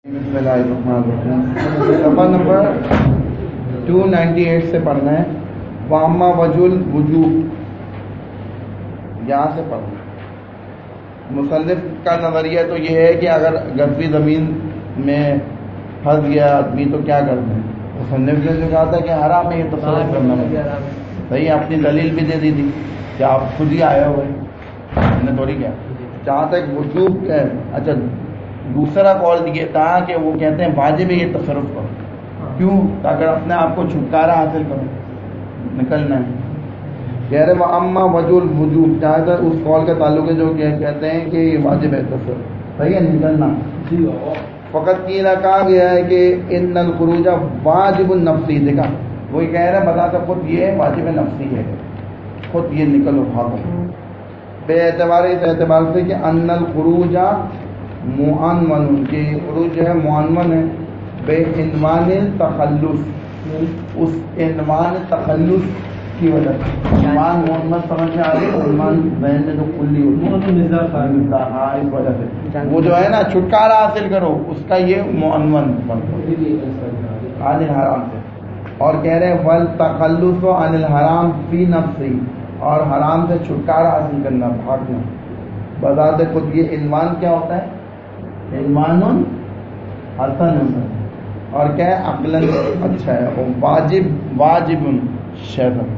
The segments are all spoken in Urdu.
بسم اللہ الرحمن الرحیم. صفحہ نمبر 298 سے پڑھنا ہے. واما وجل وجوب یہاں سے پڑھنا ہے. مصنف کا نظریہ تو یہ ہے کہ اگر گرفی زمین میں پھنس گیا آدمی تو کیا کرنا ہے. مصنف نے جو کہا تھا کہ حرام ہے یہ تصرف کرنا ہے. صحیح اپنی دلیل بھی دے دی تھی کہ آپ خود ہی آئے ہوئے ہم نے تھوڑی کیا. جہاں تک وجوب ہے, اچھا دوسرا قول یہ تھا کہ وہ کہتے ہیں واجب ہے یہ تصرف کرو. کیوں؟ تاکہ اپنے آپ کو چھٹکارا حاصل کرو, نکلنا ہے. کہہ رہے وہ اما وجہ الوجوب, جہاں تک اس قول کا تعلق ہے جو کہتے ہیں کہ یہ واجب ہے تصرف, صحیح ہے نکلنا. فقط یہ کہا گیا ہے کہ ان الخروج واجب النفسی. دیکھا وہی کہہ رہے بتا تو خود یہ واجب نفسی ہے, خود یہ نکلو بھاگو. بے اعتبار اس اعتبار سے کہ ان الخروج معنون, کہ خروج جو ہے معنون ہے بے عنوان تخلص, اس عنوان تخلص کی وجہ سے. عنوان معنون سمجھ میں آ رہی ہے, عنوان ذہن میں جو کلی ہوتی ہے اس وجہ سے وہ جو ہے نا چھٹکارا حاصل کرو, اس کا یہ معنون عن الحرام سے. اور کہہ رہے ہیں والتخلص عن الحرام فی نفسی, اور حرام سے چھٹکارا حاصل کرنا, بھاگنا بذات خود. یہ عنوان کیا ہوتا ہے؟ عنوان حسن, اور کیا ہے عقلاً اچھا ہے. واجب واجب شرعاً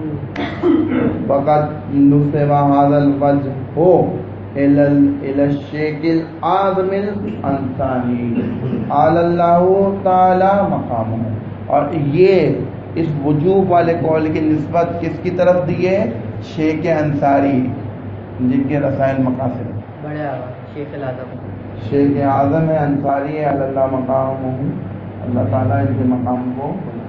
فقط نسب هذا الوجه ہو الى الشیخ الاعظم الانسانی اعلی اللہ تعالی مقامہ. اور یہ اس وجوب والے قول کی نسبت کس کی طرف دی ہے؟ شیخ انصاری, جن کے رسائل مقاصد بڑے شیخ الاعظم, شیخ اعظم ہے انصاری ہے. اللہ مقام, اللہ تعالیٰ ان کے مقام کو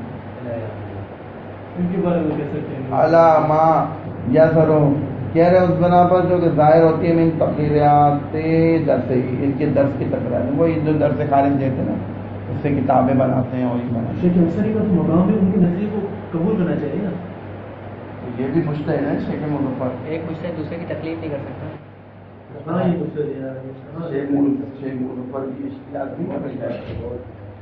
علامہ یا سرو کہہ رہے اس بنا پر جو کہ ظاہر ہوتی ہے من تقریرات جیسے ان کے درس کی تکرار, وہی جو درس خارج دیتے ہیں نا اس سے کتابیں بناتے ہیں, وہی بناتے ہیں. شیخ انصاری کا تو مقام ہے, ان کی نظریے کو قبول کرنا چاہیے نا. یہ بھی مجتہد ہے شیخ مظفر, ایک مجتہد دوسرے کی تکلیف نہیں کر سکتا. شیخ مظفر کی اشتہاد نہیں کر رہا.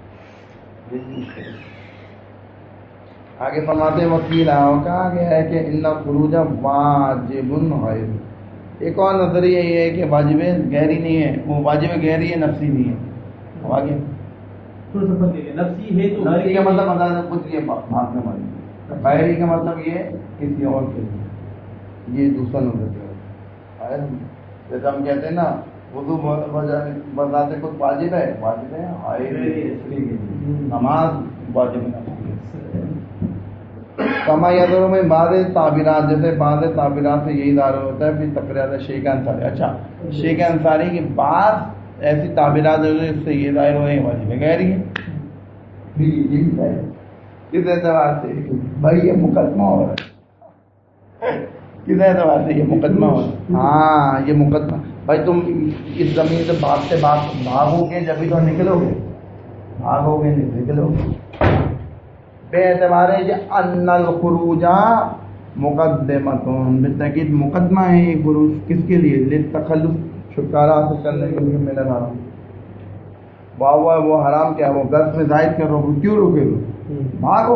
آگے فرماتے وکیل کہا گیا ہے کہ ان خروج واجب غیر. ایک اور نظریہ یہ ہے کہ واجب گہری نہیں ہے, وہ واجب گہری ہے نفسی نہیں ہے. آگے نفسی ہے تو نفسی کا مطلب خود یہ بھاگنے والی, غیری کا مطلب یہ کسی اور کے لیے. یہ دوسرا نظریہ ہے. جیسے ہم کہتے ہیں نا وضو بذات خود واجب ہے, واجب ہے نماز واجب ہے. کما یادروں میں بعض تعبیرات, جیسے بعض تعبیرات سے یہی ظاہر ہوتا ہے پھر تقریرات شیخ انصاری. اچھا شیخ انصاری کی بعض ایسی تعبیرات اس سے یہ ظاہر ہوئے واجب ہے غیر ہے. کس اعتبار سے بھائی یہ مقدمہ ہو رہا ہے, کس اعتبار سے یہ مقدمہ ہو رہا ہے؟ ہاں یہ مقدمہ بھائی, تم اس زمین سے بھاگو گے جبھی تو نکلو گے, بھاگو گے نہیں نکلو گے. بے اعتبار ہے کہ ان الخروج مقدمۃ, بالتاکید مقدمہ ہے یہ خروج کس کے لیے؟ للتخلص, چھٹکارا حاصل کرنے کے لیے. میرا حرام واہ وہ حرام کیا, وہ گرد میں زائد کر رہو, کیوں رکے گا, بھاگو.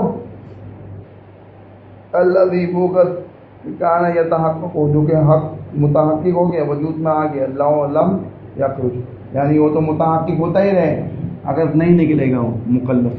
الذی بوقت کانا یتحقق, جو کہ حق متحقق ہو گیا, وجود میں آ گیا. اللہ لم یخرج, یعنی وہ تو متحقق ہوتا ہی رہے اگر نہیں نکلے گا وہ مکلف,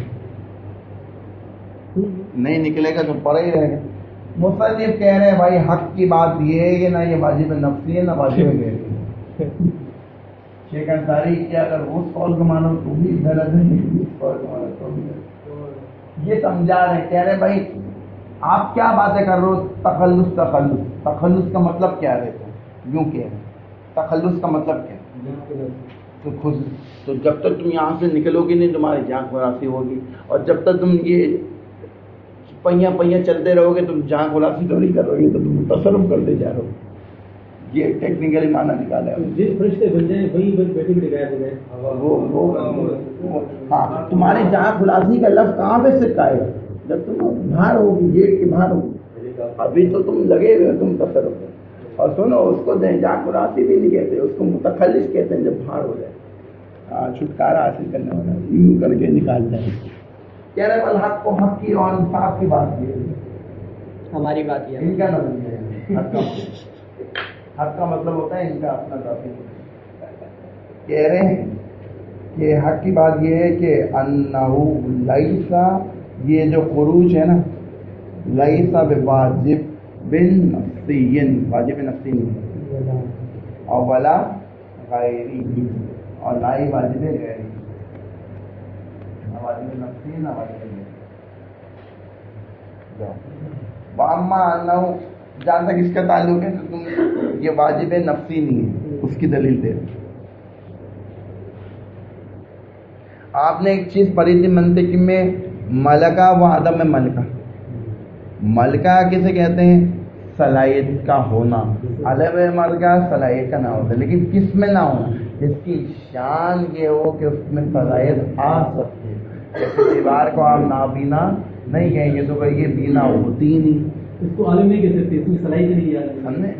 نہیں نکلے گا تو پڑا ہی رہے گا. مصنف کہہ رہے ہیں بھائی حق کی بات یہ ہے کہ نہ یہ واجب نفسی ہے نہ واجب غیری ہے. شیخ انصاری کیا اگر اس قول کو مانو تو بھی غلط ہے, اس قول کو مانو تو بھی غلط. یہ سمجھا رہے ہیں, کہہ رہے بھائی آپ کیا باتیں کر رہے ہو, تخلص تخلص تخلص کا مطلب کیا ہے؟ یوں کہہ رہے تخلص کا مطلب کیا ہے؟ تو خود تو جب تک تم یہاں سے نکلو گی نہیں تمہاری جان خلاصی ہوگی, اور جب تک تم یہ پہیاں چلتے رہو گے تم جان خلاصی تو نہیں کرو گے, تو تم تصرف کرتے جا رہو. یہ ٹیکنیکلی معنی نکالا ہے. جس فرشتے بن جائیں وہی بیٹھے بیٹھے گئے وہ ہاں تمہاری جان خلاصی کا لفظ کہاں پہ سے آئے گا؟ جب تم باہر ہوگی, گیٹ کے باہر ہوگی. ابھی تو تم لگے ہوئے تم تصرف کرو. اور سنو اس کو جان خلاصی بھی نہیں کہتے, اس کو متخلص کہتے ہیں جب باہر ہو جائے. چھٹکارا حاصل کرنے والا یوں کر کے نکال جائے. کہہ رہے الحق کو حق کی اور انصاف کی بات کی ہے. ہماری بات یہ ان کا نظریہ ہے. حق کا مطلب ہوتا ہے ان کا اپنا ذاتی. کہہ رہے ہیں کہ حق کی بات یہ ہے کہ انہو لیسا، یہ جو خروج ہے نا، لیسا بواجب بن نفسی، واجب نفسی نہیں، اور ولا غیری، اور نہ ہی واجب غیری، نہ واجب نفسی نہ واجب غیری. واما انہو، جہاں تک اس کا تعلق ہے تو تم یہ واجب نفسی نہیں ہے، اس کی دلیل دے. آپ نے ایک چیز پڑھی تھی منطق میں، ملکہ و عدم ملکہ. ملکہ کسے کہتے ہیں؟ صلاحیت کا ہونا. عدم ملکہ صلاحیت کا نہ ہوتا، لیکن کس میں نہ ہونا؟ جس کی شان یہ ہو کہ اس میں صلاحیت آ سکتی ہے. جیسے دیوار کو آپ نابینا نہیں کہیں گے تو یہ بینا ہوتی ہی نہیں. اس کو عالم نہیں کہہ سکتے، اس میں صلاحیت نہیں ہے. ہم نے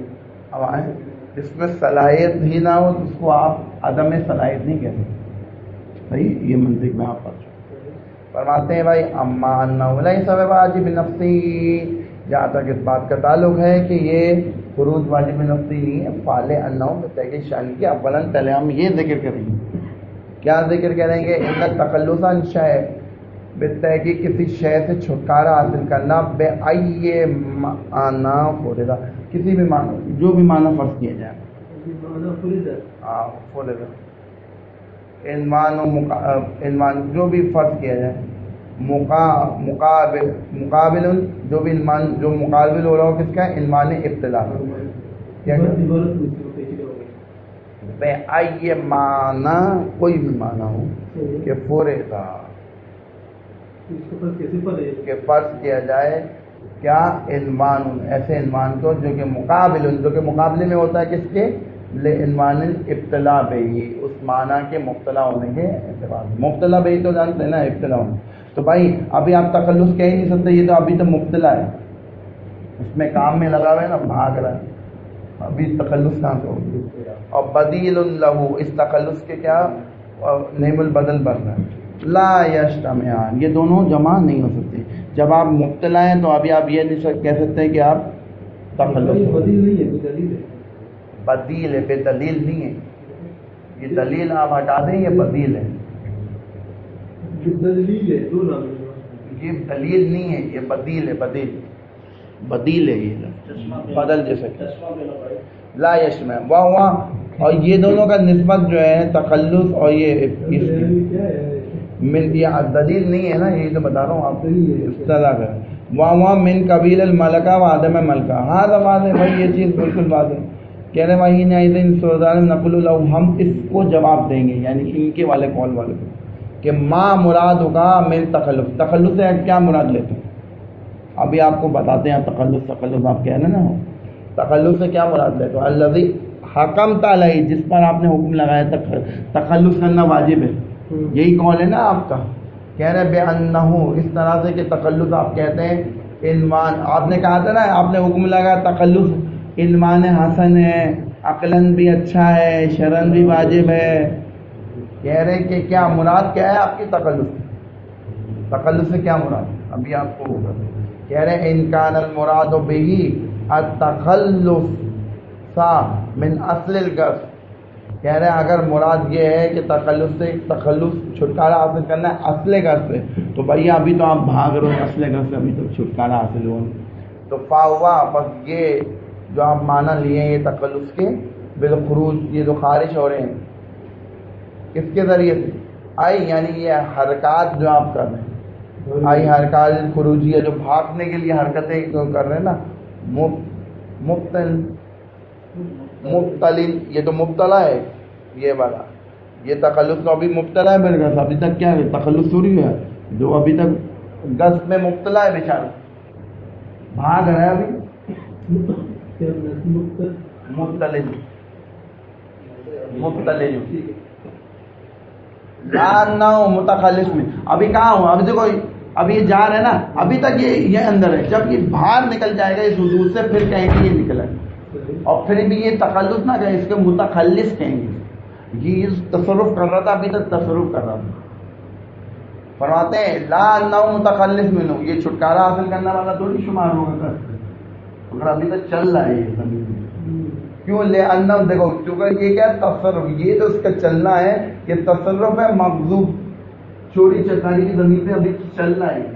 جس میں صلاحیت ہی نہ ہو تو اس کو آپ عدم صلاحیت نہیں کہہ سکتے. صحیح، یہ منطق میں آپ پر فرماتے ہیں بھائی اما انہ لیس بواجب نفسی، جہاں تک اس بات کا تعلق ہے کہ یہ خروج واجب نفسی نہیں ہے. فعل انہ بتحقیق شان کے اولاً پہلے ہم یہ ذکر کریں گے. کیا ذکر کریں گے؟ ان تخلص عن شیء، بالتحقیق کسی شے سے چھٹکارا حاصل کرنا، بے ای معنی فرض، کسی بھی معنی، جو بھی معنی فرض کیا جائے. فرض عنوان جو بھی فرض کیا جائے، مقابل جو بھی عنوان جو مقابل ہو رہا ہو کس کا؟ عنوان ابتلا. بے ای معنی، کوئی بھی معنی ہو کہ فرضا، کہ فرض کیا جائے کیا؟ عنوان، ایسے عنوان کو جو کہ مقابل، جو کہ مقابلے میں ہوتا ہے کس کے؟ عنوان ابتلا بہی، اس معنی کے مبتلا ہونے کے اعتبار. مبتلا بہی تو جانتے ہیں نا، ابتلا ہونے. تو بھائی ابھی آپ تخلص کہہ ہی نہیں سکتے، یہ تو ابھی تو مبتلا ہے، اس میں کام میں لگا ہوا ہے نا، بھاگ رہا ہے، ابھی تخلص کہاں سے ہوگی. اور بدیل لہو، اس تخلص کے کیا نعم البدل بن رہا ہے. لا یجتمعان، یہ دونوں جمع نہیں ہو سکتے. جب آپ مبتلا ہیں تو ابھی آپ یہ نہیں کہہ سکتے کہ آپ تخلص. بدیل ہے، بے دلیل نہیں ہے. یہ دلیل آپ ہٹا دیں، یہ بدیل ہے. یہ دلیل نہیں ہے، یہ بدیل ہے. بدیل ہے، یہ بدل جیسے لا یجتمع وہو. اور یہ دونوں کا نسبت جو ہے تخلص اور یہ من، یہ دلیل نہیں ہے نا، یہی تو بتا رہا ہوں آپ اس طرح کا. وہو من قبیل الملکہ و عدم ملکہ. ہاں بات ہے بھائی، یہ چیز بالکل بات ہے. کہہ رہے بھائی نقل لو، ہم اس کو جواب دیں گے، یعنی ان کے والے قول والے کو، کہ ما مراد ہوگا من تخلص. تخلص سے کیا مراد لیتے ہیں؟ ابھی آپ کو بتاتے ہیں. تخلص آپ کہہ رہے نا، تخلص سے کیا مراد لیتے ہو؟ الذی حکمت علیہ، جس پر آپ نے حکم لگایا تخلص کرنا واجب ہے. یہی قول ہے نا آپ کا. کہہ رہے بے انہو، اس طرح سے کہ تخلص آپ کہتے ہیں عنوان. آپ نے کہا تھا نا، آپ نے حکم لگایا تخلص عنوان حسن ہے، عقلاً بھی اچھا ہے، شرعاً بھی واجب ہے. کہہ رہے کہ کیا مراد کیا ہے آپ کی تخلص سے کیا مراد؟ ابھی آپ کو کہہ رہے انکان المراد بہی التخلص من اصل القصد. کہہ رہے اگر مراد یہ ہے کہ تخلص چھٹکارا حاصل کرنا ہے اصل قصد سے، تو بھیا ابھی تو آپ بھاگ رہے ہو اصل قصد سے، ابھی تو چھٹکارا حاصل ہو. تو فاوا، بس یہ جو آپ معنی لیے ہیں یہ تخلص کے بالخروج، یہ جو خارج ہو رہے ہیں کس کے ذریعے سے؟ آئی، یعنی یہ حرکات جو آپ کر رہے ہیں، آئی حرکات خروجیہ، جو بھاگنے کے لیے حرکتیں کر رہے ہیں نا، مبتلن، یہ تو مبتلا ہے یہ والا. یہ تخلص تو ابھی مبتلا ہے میرے گھر، ابھی تک کیا ہے تخلص ضروری ہے. جو ابھی تک گز میں مبتلا ہے بیچارہ، بھاگ رہا ہے ابھی. مبتلن متخلص میں ابھی کہاں ہوں؟ ابھی دیکھو، ابھی یہ جا رہا ہے نا، ابھی تک یہ اندر ہے. جب یہ باہر نکل جائے گا اس حدود سے، پھر کہیں گے یہ نکلا ہے، اور پھر بھی یہ تخلص نہ کہیں، اس کے متخلص کہیں گے. یہ تصرف کر رہا تھا، ابھی تک تصرف کر رہا تھا. فرماتے ہیں لا انہ متخلف منہ، یہ چھٹکارا حاصل کرنے والا تھوڑی شمار ہوگا کر، اگر ابھی تک چل رہا ہے یہ زمین میں. کیوں؟ لے انہ، دیکھو کیونکہ یہ کیا تصرف، یہ تو اس کا چلنا ہے، یہ تصرف ہے مغضوب، چوری چکاری کی زمین پہ ابھی چل رہا ہے.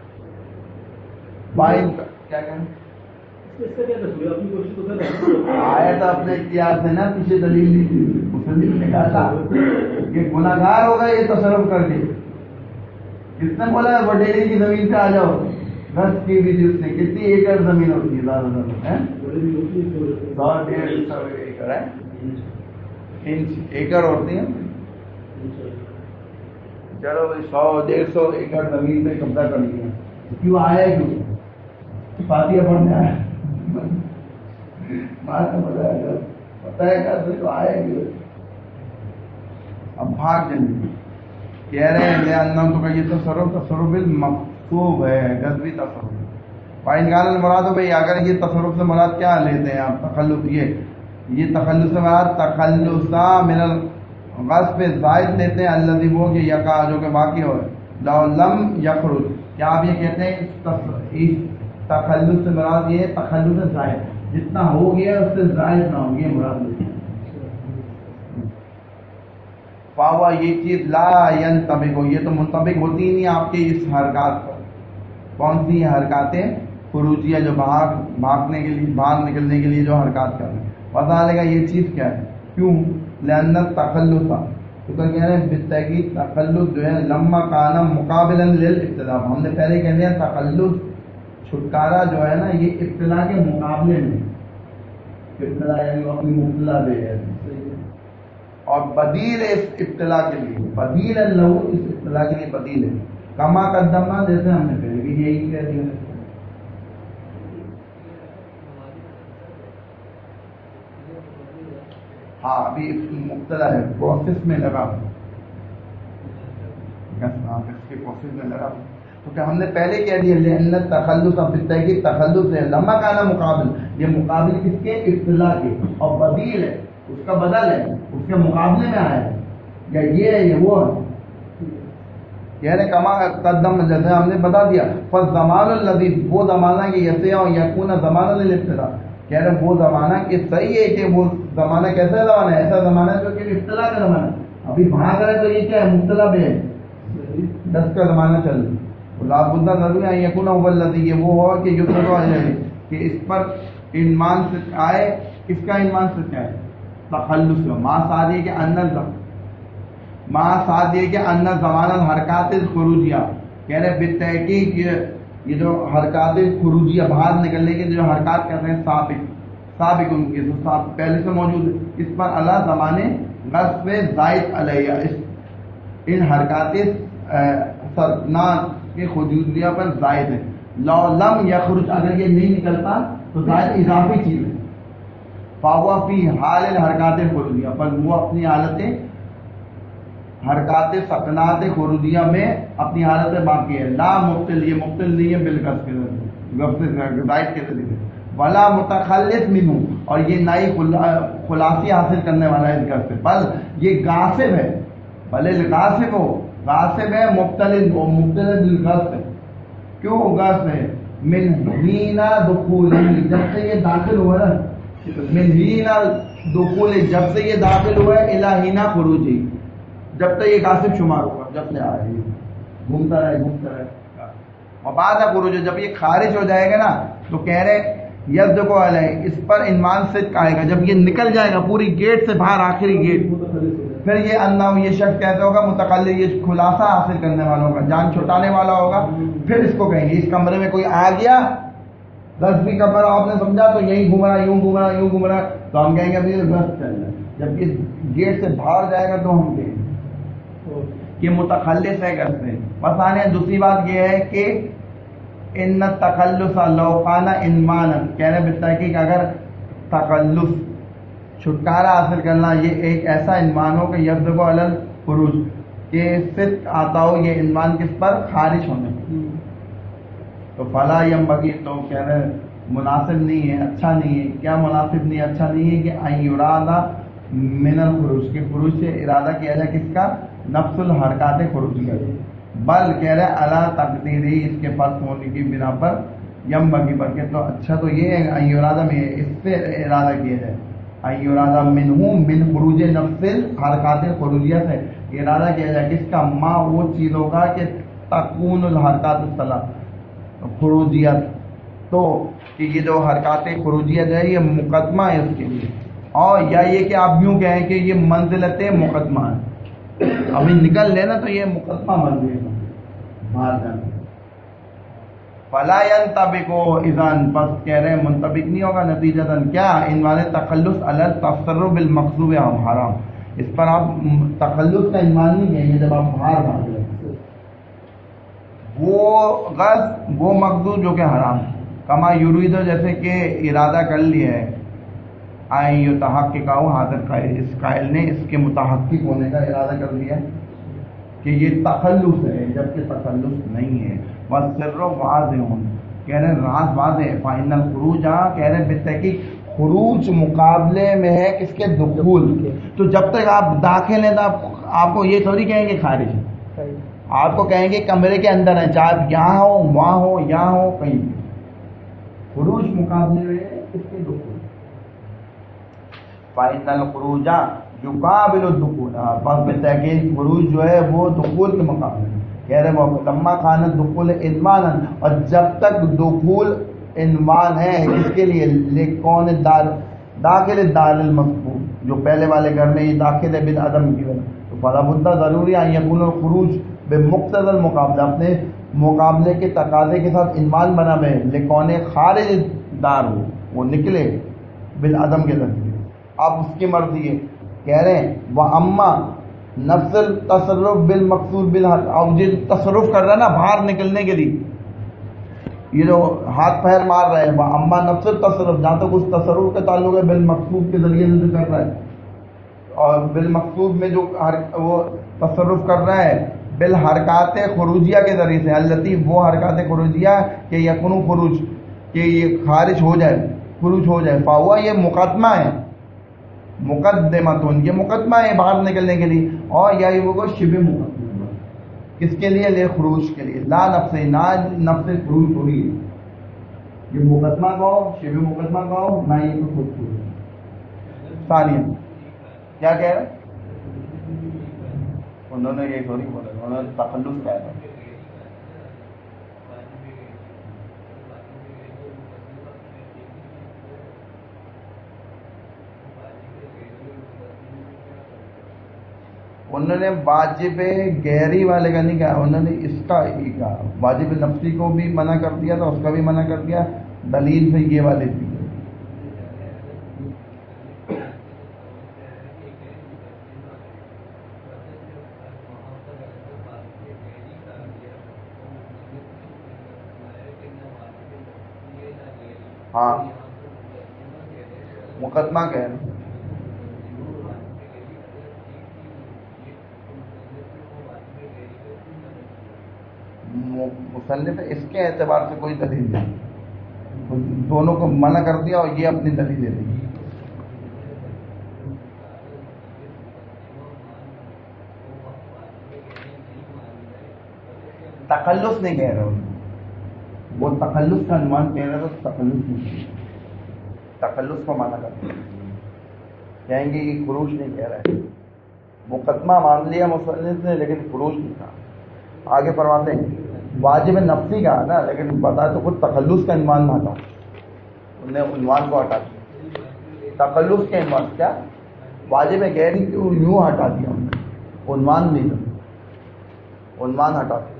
کیا کہیں اس کا کیا تصویر اپنی کوشش تو کر رہا ہے. آیا تھا اپنے اختیار سے نا، پیچھے دلیل نہیں تھی، مسلم نے کہا تھا کہ گناہگار ہوگا یہ تصرف کر کے. کس نے بولا وڈیری کی زمین پہ آ جاؤ؟ 10 کی بھی جس نے کتنی ایکڑ زمین ہوتی ہے؟ زیادہ زیادہ 100-150 ایکڑ ہے، انچ ایکڑ ہوتی ہے. چلو بھائی 100-150 ایکڑ زمین پہ قبضہ کر لیا. کیوں آیا؟ کیوں فاتحہ پڑھنے آیا؟ پتا ہے کیا آیا کیوں؟ اب بھاگ جائیں. کہہ رہے ہیں اللہ تو کہ یہ تصرف المقصوب ہے، غضبی تصرف. فإن كان المراد بھائی اگر یہ تصرف سے مراد کیا لیتے ہیں آپ؟ تخلص. یہ تخلص سے مراد تخلصا من الغصب زائد لیتے ہیں، الذي وہ کہ یقع جو کہ باقی ہو، لو لم یخرج. کیا آپ یہ کہتے ہیں اس تخلص سے مراد یہ تخلص زائد، جتنا ہو گیا اس سے زائد نہ ہو، یہ مراد لیتے ہیں. فاوا یہ چیز لا ينطبق، یہ تو منطبق ہوتی نہیں آپ کے اس حرکات پر. کون سی حرکاتیں؟ خروجیہ، جو بھاگنے کے لیے، باہر نکلنے کے لیے جو حرکات کر رہے ہیں. پتا لگا یہ چیز کیا ہے؟ کیوں؟ لأن التخلص، تو کہہ رہے ہیں بالتحقیق تخلص جو ہے لما کانا مقابلا للابتلاء. ہم نے پہلے کہہ دیا تخلص چھٹکارا جو ہے نا یہ ابتلاء کے مقابلے میں، ابتلاء یعنی اپنی مبتلا دے ہے، اور بدیل اس ابتلاء کے لیے، بدیل اللہ اس ابتلاء کے لیے بدیل ہے. کما قدمنا، جیسے ہم نے پہلے بھی یہی کہہ دیا. ہاں ابھی مبتلا ہے، پروسیس میں لگا، اس کے پروسیس میں لگا. تو کہ ہم نے پہلے کہہ دیا لأن التخلص، اب بالتحقیق تخلص ہے لما کانا مقابل، یہ مقابل کس کے؟ ابتلاء کے، اور بدیل ہے اس کا بدل ہے، اس کے مقابلے میں آیا ہے، یا یہ ہے یہ وہ ہے. کہہ رہے کما قدم، جیسے ہم نے بتا دیا. فالزمان الذی، وہ زمانہ کہ یسع یکون زمانہ للابتلاء. کہہ رہے وہ زمانہ کہ صحیح ہے کہ وہ زمانہ کیسا زمانہ ہے؟ ایسا زمانہ جو کہ ابتلاء کا زمانہ. ابھی بھاگ رہے تو یہ کیا ہے؟ مبتلا میں ہے، 10 کا زمانہ چل رہا. لابد ضروری ہے یکون هو الذی، یہ وہ ہو کہ یسر علیہ، کہ اس پر انمان سے آئے. اس کا انمان سے کیا ہے؟ تخلص کا. ما ساتھ یہ کہ ان زمانہ حرکات خروجیہ. کہہ رہے بالتحقیق یہ جو حرکات خروجیہ، باہر نکلنے کے جو حرکات کر رہے ہیں، سابق ان کے پہلے سے موجود ہے. اس پر اللہ زمانے غصب زائد علیہ، ان حرکات سرنان کے خروجیہ پر زائد ہے. لو لم یخرج، اگر یہ نہیں نکلتا تو زائد اضافی چیز ہے. فاوا فی حال الحرکات خروجیہ، پر وہ اپنی حالتیں، حرکات سکنات خروجیہ میں اپنی حالت باقی ہے. لا مبتل، یہ مبتل نہیں ہے بالغصب کے زائد کے ذریعے. ولا متخلف منہ، اور یہ نئی خلاصی حاصل کرنے والا ہے اس غصب سے، بل یہ غاصب ہے. بھلے غاصب ہو، غاصب ہے مبتل بالغصب. کیوں غصب ہے؟ من ہینا دخول، جب سے یہ داخل ہوا ہے، من ہینا دخول، جب سے یہ داخل ہوا ہے، الى ہینا خروجی، جب تک یہ غاصب شمار ہوگا، جب سے آئے گھومتا رہے. اور بعد خروج، جب یہ خارج ہو جائے گا نا تو کہہ رہے یز کو علیہ، اس پر انمان صدق آئے گا. جب یہ نکل جائے گا پوری گیٹ سے باہر، آخری گیٹ، پھر یہ اندام، یہ شخص کہتے ہوگا متقلد، یہ خلاصہ حاصل کرنے والا ہوگا، جان چھٹانے والا ہوگا. پھر اس کو کہیں گے اس کمرے میں کوئی آ گیا، 10ویں کمرہ آپ نے سمجھا تو یہی گھوم رہا، یوں گھوم رہا، یوں گھوم رہا، تو ہم کہیں گے ابھی غصب چل رہا ہے. جب یہ گیٹ سے باہر جائے گا تو ہم کہیں گے کہ متخلص ہے غصب سے. بس آنے دوسری بات یہ ہے کہ ان تخلص لو کان انمانا، کہنے بالتحقیق اگر تخلص چھٹکارا حاصل کرنا یہ ایک ایسا انمان ہو کہ یصدق علی الخروج، کہ صدق آتا ہو یہ انمان کس پر؟ خارج ہونے. تو فلا ینبغی، تو کہہ رہے مناسب نہیں ہے، اچھا نہیں ہے. کیا مناسب نہیں، اچھا نہیں ہے کہ ان یراد من الخروج کے خروج سے ارادہ کیا جائے کس کا؟ نفس الحرکات خروجیہ، بل کہہ رہے علی تقدیری اس کے فرض ہونے کی بنا پر یم بگی پر کے، تو اچھا تو یہ ہے ان ارادہ میں اس سے ارادہ کیا جائے ان ارادہ منہ من خروج نفس الحرکات خروجیہ سے ارادہ کیا جائے کس کا؟ ما وہ چیز ہوگا کہ تکون الحرکات الصلاح خروجیت، تو کہ یہ جو حرکات خروجیت ہے یہ مقدمہ ہے اس کے لیے، اور یا یہ کہ آپ یوں کہیں کہ یہ منزلت مقدمہ ہے، ابھی نکل لینا تو یہ مقدمہ بن جائے گا باہر جانا۔ فلا ينطبق اذن، پس کہہ رہے ہیں منطبق نہیں ہوگا نتیجتاً کیا؟ عنوان تخلص علی التصرف بالمقصود حرام، اس پر آپ تخلص کا عنوان نہیں کہیں گے جب آپ باہر بھاگ رہے وہ غرض وہ مقصود جو کہ حرام، کما یریدو جیسے کہ ارادہ کر لیا ہے آئیں یتحقق حاضر قائل، اس قائل نے اس کے متحقق ہونے کا ارادہ کر لیا کہ یہ تخلص ہے جبکہ تخلص نہیں ہے۔ والسر واضح، کہہ رہے راز واضح ہے، فإن الخروج، کہہ رہے بالتحقیق خروج مقابلے میں ہے کس کے؟ دخول، تو جب تک آپ داخل ہیں تو آپ کو یہ تھوڑی کہیں گے خارج ہے، آپ کو کہیں گے کمرے کے اندر ہیں، چاہے یہاں ہو وہاں ہو یہاں ہو کہیں بھی، خروج مقابلے میں ہے کس کے؟ دخول۔ فإن الخروج یقابل الدخول، بس بالتحقیق خروج جو ہے وہ دخول کے مقابلے میں، کہہ رہے وہ لما کھانا دخول عنوان، اور جب تک دخول عنوان ہے اس کے لیے کون داخل دار المذکور، جو پہلے والے گھر میں یہ داخل ہے بالعدم کی وجہ، تو فلا بد ضروری ہے یکون الخروج بمقتضى المقابلہ، اپنے مقابلے کے تقاضے کے ساتھ عنوان بنا میں لکون خارج دار ہو، وہ نکلے بالعدم کے ذریعے، اب اس کی مرضی ہے۔ کہہ رہے ہیں وَأَمَّا نفس التصرف بالمقصود بالحق، اب جو تصرف کر رہا ہے نا باہر نکلنے کے لیے، یہ جو ہاتھ پیر مار رہے ہیں، وَأَمَّا نفس التصرف، جہاں تک اس تصرف کے تعلق ہے بالمقصود کے ذریعے سے کر رہا ہے، اور بالمقصود میں جو وہ تصرف کر رہا ہے بالحرکات خروجیہ کے ذریعے سے، التی وہ حرکات خروجیہ کہ یکون خروج، کہ یہ خارج ہو جائے، خروج ہو جائے، فاہوا یہ مقدمہ ہے، مقدمتون یہ مقدمہ ہے باہر نکلنے کے لیے، اور یا یہ وہ شبہ مقدمہ کس کے لیے؟ لے خروج کے لیے، لا نفس، نہ نفس خروج تھوڑی ہے، یہ مقدمہ کہو شبہ مقدمہ کہو نہ یہ تو خود خروج۔ ثانیہ کیا کہہ رہے انہوں نے یہ تھوڑی بولا، انہوں نے تخلص کہا تھا۔ انہوں نے واجب گہری والے کا نہیں کہا، انہوں نے اس کا ہی کہا، واجب نفسی کو بھی منع کر دیا تھا، اس کا بھی منع کر دیا، دلیل سے یہ والے تھی۔ ہاں مقدمہ کہہ رہے ہیں، مصنف اس کے اعتبار سے کوئی دلیل نہیں، دونوں کو منع کر دیا اور یہ اپنی دلیل دے دی۔ تخلص نہیں کہہ رہے وہ تخلص کا عنوان کہہ رہے تو تخلص نہیں، تخلص کو منع کر دیا، کہیں گے یہ خروج نہیں کہہ رہا ہے، مقدمہ مان لیا مصنف نے لیکن خروج نہیں کہا۔ آگے فرماتے ہیں واجب نفسی کہا نا، لیکن بتا تو خود تخلص کا عنوان نہ ہٹا، انہوں نے عنوان کو ہٹا دیا، تخلص کے عنوان کیا واجب گہری یوں ہٹا دیا، عنوان نہیں تھا، عنوان ہٹا دیا۔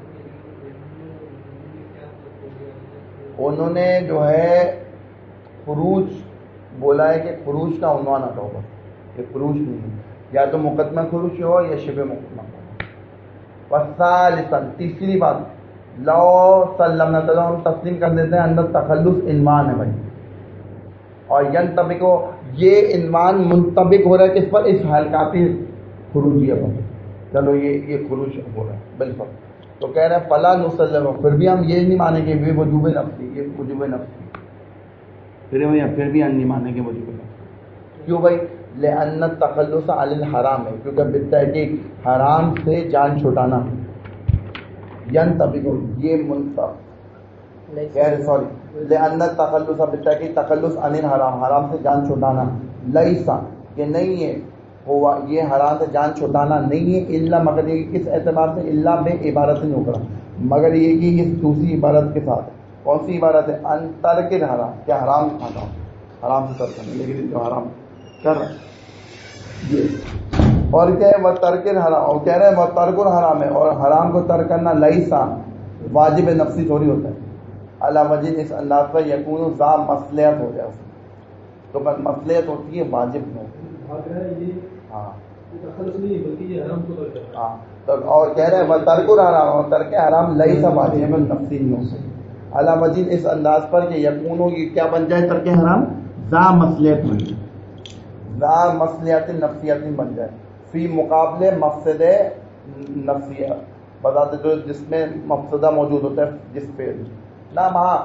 انہوں نے جو ہے خروج بولا ہے کہ خروج کا عنوان ہٹاؤ، بس یہ خروج نہیں ہے، یا تو مقدمہ خروج ہو یا شبہ مقدمہ ہو۔ وثالثاً تیسری بات، لو سلمنا تو ہم تسلیم کر دیتے ہیں اندر تخلص عنوان ہے بھائی، اور ینطبق یہ عنوان منطبق ہو رہا ہے کس پر؟ اس حلقاتی خروجیہ پر، چلو یہ خروج ہو رہا ہے بالکل، تو کہہ رہے ہیں فلا نسلم، پھر بھی ہم یہ نہیں مانیں گے یہ وجوب نفسی، یہ وجوب نفسی، پھر بھی ہم نہیں مانیں گے وجوب نفسی۔ کیوں بھائی؟ لأن التخلص عن الحرام ہے، کیونکہ بالتحقیق حرام سے جان چھٹانا، ینطبق یہ منصب سوری لأن التخلص بالتحقیق تخلص عن الحرام، حرام سے جان چھٹانا، لیسا یہ نہیں ہے، ہوا یہ حرام سے جان چھٹانا نہیں ہے، الا مگر یہ کس اعتبار سے، الا بے عبارت اخرى، مگر یہ کہ اس دوسری عبارت کے ساتھ. کون سی عبارت ہے؟ ان ترک الحرام، کیا حرام کھاتا ہوں، حرام سے ترک کرنا، لیکن جو حرام کر رہا یہ اور کیا ہے وہ ترک الحرام، اور کہہ رہے ہیں وہ ترک الحرام ہے، اور حرام کو ترک کرنا لیسا واجب نفسی تھوڑی ہوتا ہے، علی وجہ اس انداز پر یکون ذا مصلحت ہو جائے، تو بس مصلحت ہوتی ہے، واجب نہیں ہوتی. ہاں اور کہہ رہے ہیں وہ ترک الحرام، اور ترک حرام لیسا واجب نفسی نہیں ہوتا علی وجہ اس انداز پر کہ یکون یہ کیا بن جائے، ترک حرام ذا مصلحت بن جائے، ذا مصلحت نفسیت بن جائے، فی مقابلے مفسد نفسیہ بتاتے جو جس میں مفسدہ موجود ہوتا ہے، جس پہ نہ وہاں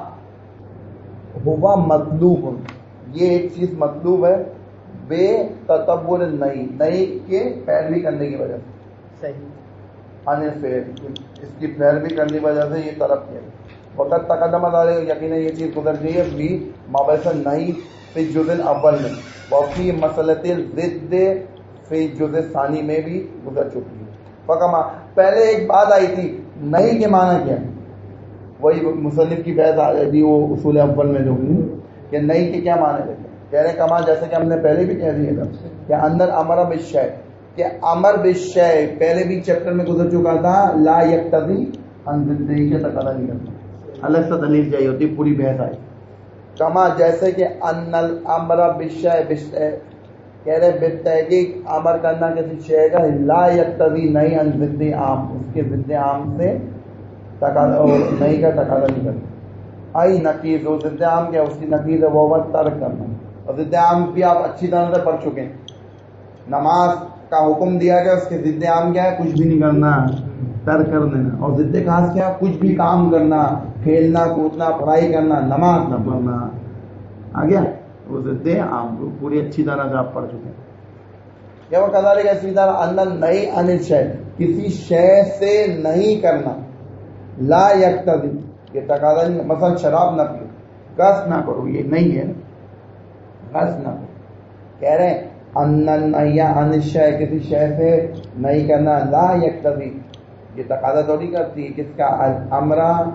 ہوا مطلوب، یہ ایک چیز مطلوب ہے بے تتبر نئی کے پیروی کرنے کی وجہ سے، صحیح ان فعل اس کی پیروی کرنے کی وجہ سے یہ طلب کیا وقت تقدم دارے، یقینا یہ چیز گزر گئی ہے بھی مابعث نہیں فی الجزء الاول میں، وفی مسئلۃ الضد فی الجزء الثانی میں بھی گزر چکی ہے. فکما پہلے ایک بات آئی تھی، نہیں کے معنی کیا ہے، وہی مصنف کی بحث آ رہی تھی وہ اصول اول میں جو کہ نہیں کے کیا معنی دیتے ہیں. کہہ رہے کما جیسے کہ ہم نے پہلے بھی کہہ دیا تھا کہ اندر امر بالشیء، کہ امر بالشیء پہلے بھی چیپٹر میں گزر چکا تھا، لا یقتضی ان ضدی کے تقاضا نہیں کرتا، الگ سے دلیل چاہیے ہوتی، پوری بحث آئی. کما جیسے کہ ان الامر بالشیء کہہ رہے بالتحقیق امر کرنا کسی شے کا لا یقتضی نہیں ان ضد عام، اس کے ضد عام سے تقاضا نہیں کا تقاضا نہیں کرتا. آئی نقیض، وہ ضد عام کیا، اس کی نقیض ہے وہ ترک کرنا، اور ضد عام بھی آپ اچھی طرح سے پڑھ چکے ہیں. نماز کا حکم دیا گیا، اس کے ضد عام کیا ہے، کچھ بھی نہیں کرنا، ترک کر دینا. اور ضد خاص کیا، کچھ بھی کام کرنا، کھیلنا کودنا پڑھائی کرنا، نماز نہ پڑھنا. آ گیا وہ ضد عام کو پوری اچھی طرح سے آپ پڑھ چکے ہیں. یا وہ کذالک اسی طرح ان نہیں ان شے، کسی شے سے نہیں کرنا، لا یقتضی یہ تقاضا نہیں، مثلا شراب نہ پیو، قصد نہ کرو، یہ نہیں ہے، قصد نہ کرو. کہہ رہے ہیں ان النہی عن شے، کسی شے سے نہیں کرنا، لا یقتضی یہ تقاضا تھوڑی کرتی ہے کس کا، الامر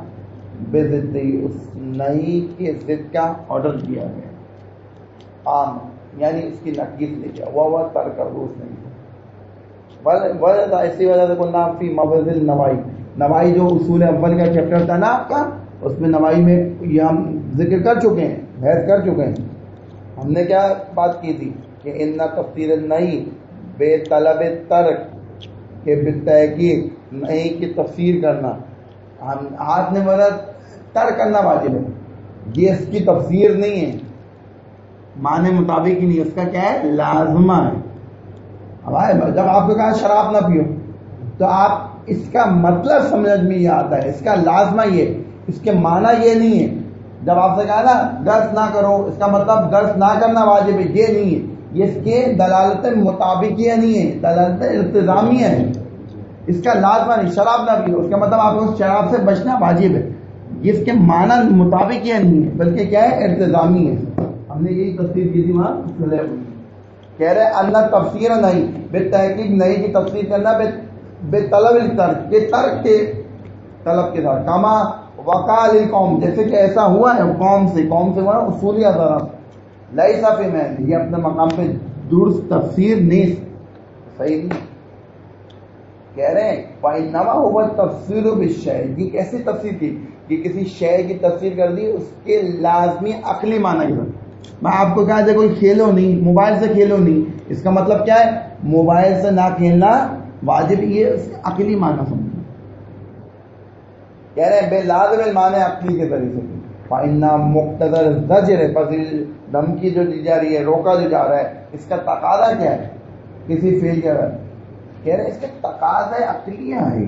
بضدی اس نہیں کے ضد کا آرڈر دیا گیا عام، یعنی اس کی نقیض لے گیا وہ ترک کر دو، اس نہیں وجہ اسی وجہ سے قلنا فی مبذ النوائی، نوائی جو اصول اول کا چیپٹر تھا نا آپ کا، اس میں نوائی میں یہ ہم ذکر کر چکے ہیں، بحث کر چکے ہیں. ہم نے کیا بات کی تھی کہ ان تفسیر نہیں بے طلب ترک کے بالتحقیق نہیں کی تفسیر کرنا، ہم ہاتھ نے بولا ترک کرنا واجب ہے، یہ اس کی تفسیر نہیں ہے، معنی مطابق ہی نہیں، اس کا کیا ہے، لازمہ ہے. جب آپ کو کہا شراب نہ پیو تو آپ اس کا مطلب سمجھ میں یہ آتا ہے، اس کا لازمہ یہ، اس کے معنی یہ نہیں ہے. جب آپ سے کہا نا غرض نہ کرو، اس کا مطلب غرض نہ کرنا واجب ہے، یہ نہیں ہے، یہ اس کے دلالت مطابقیہ نہیں ہے، دلالت التزامیہ ہے، اس کا لازمہ نہیں. شراب نہ پیو اس کا مطلب آپ کو شراب سے بچنا واجب ہے، یہ اس کے معنی مطابقیہ نہیں ہے، بلکہ کیا ہے، التزامی ہے. ہم نے یہی تفسیر کی تھی وہاں. کہہ رہے اللہ تفسیر نہیں بالتحقیق نہیں کی تفسیر کرنا بے طلب الترک، یہ ترک کے طلب کے ساتھ. کما وقال القوم جیسے کہ ایسا ہوا ہے قوم سے ہوا اصولی حضرات، لیسا فی محل یہ اپنے مقام پہ درست تفسیر نہیں، صحیح نہیں. کہہ رہے ہیں فإنما هو التفسیر بالشیء، یہ کیسی تفسیر کی کہ کسی شے کی تفسیر کر دی اس کے لازمی عقلی معنی کی. میں آپ کو کہا جائے کوئی کھیلو نہیں، موبائل سے کھیلو نہیں، اس کا مطلب کیا ہے، موبائل سے نہ کھیلنا واجب، یہ اس کے عقلی معنی سمجھنا. کہہ رہے ہیں بے لازم المعنی عقلی کے طریقے سے. فإن مقتضى الزجر فضل دھمکی جو دی جا رہی ہے، روکا جو جا رہا ہے، اس کا تقاضا کیا ہے، کسی فعل کا کہہ رہے ہیں اس کے تقاضا عقلیہ ہے.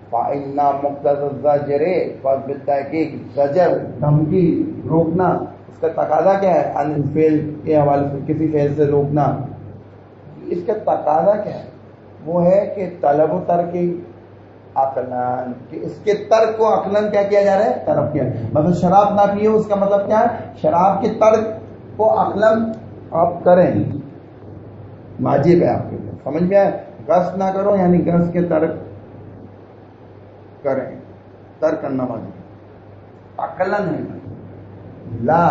فإن مقتضى الزجر بالتحقیق زجر دھمکی روکنا، اس اس کا تقاضا کیا ہے؟ ان فعل کے حوالے سے کسی فعل سے روکنا، اس کا تقاضا کیا ہے؟ وہ ہے کہ طلب و ترک عقلاً، کہ اس کے ترک کو عقلاً کیا کیا جا رہا ہے؟ طلب کیا۔ مطلب شراب نہ پیے، اس کا مطلب کیا ہے؟ شراب کے ترک کو عقلاً آپ کریں، واجب ہے آپ کے لیے، سمجھ میں آئے؟ غصب نہ کرو یعنی غصب کے ترک کریں، ترک کرنا واجب ہے، عقلاً ہے۔ لا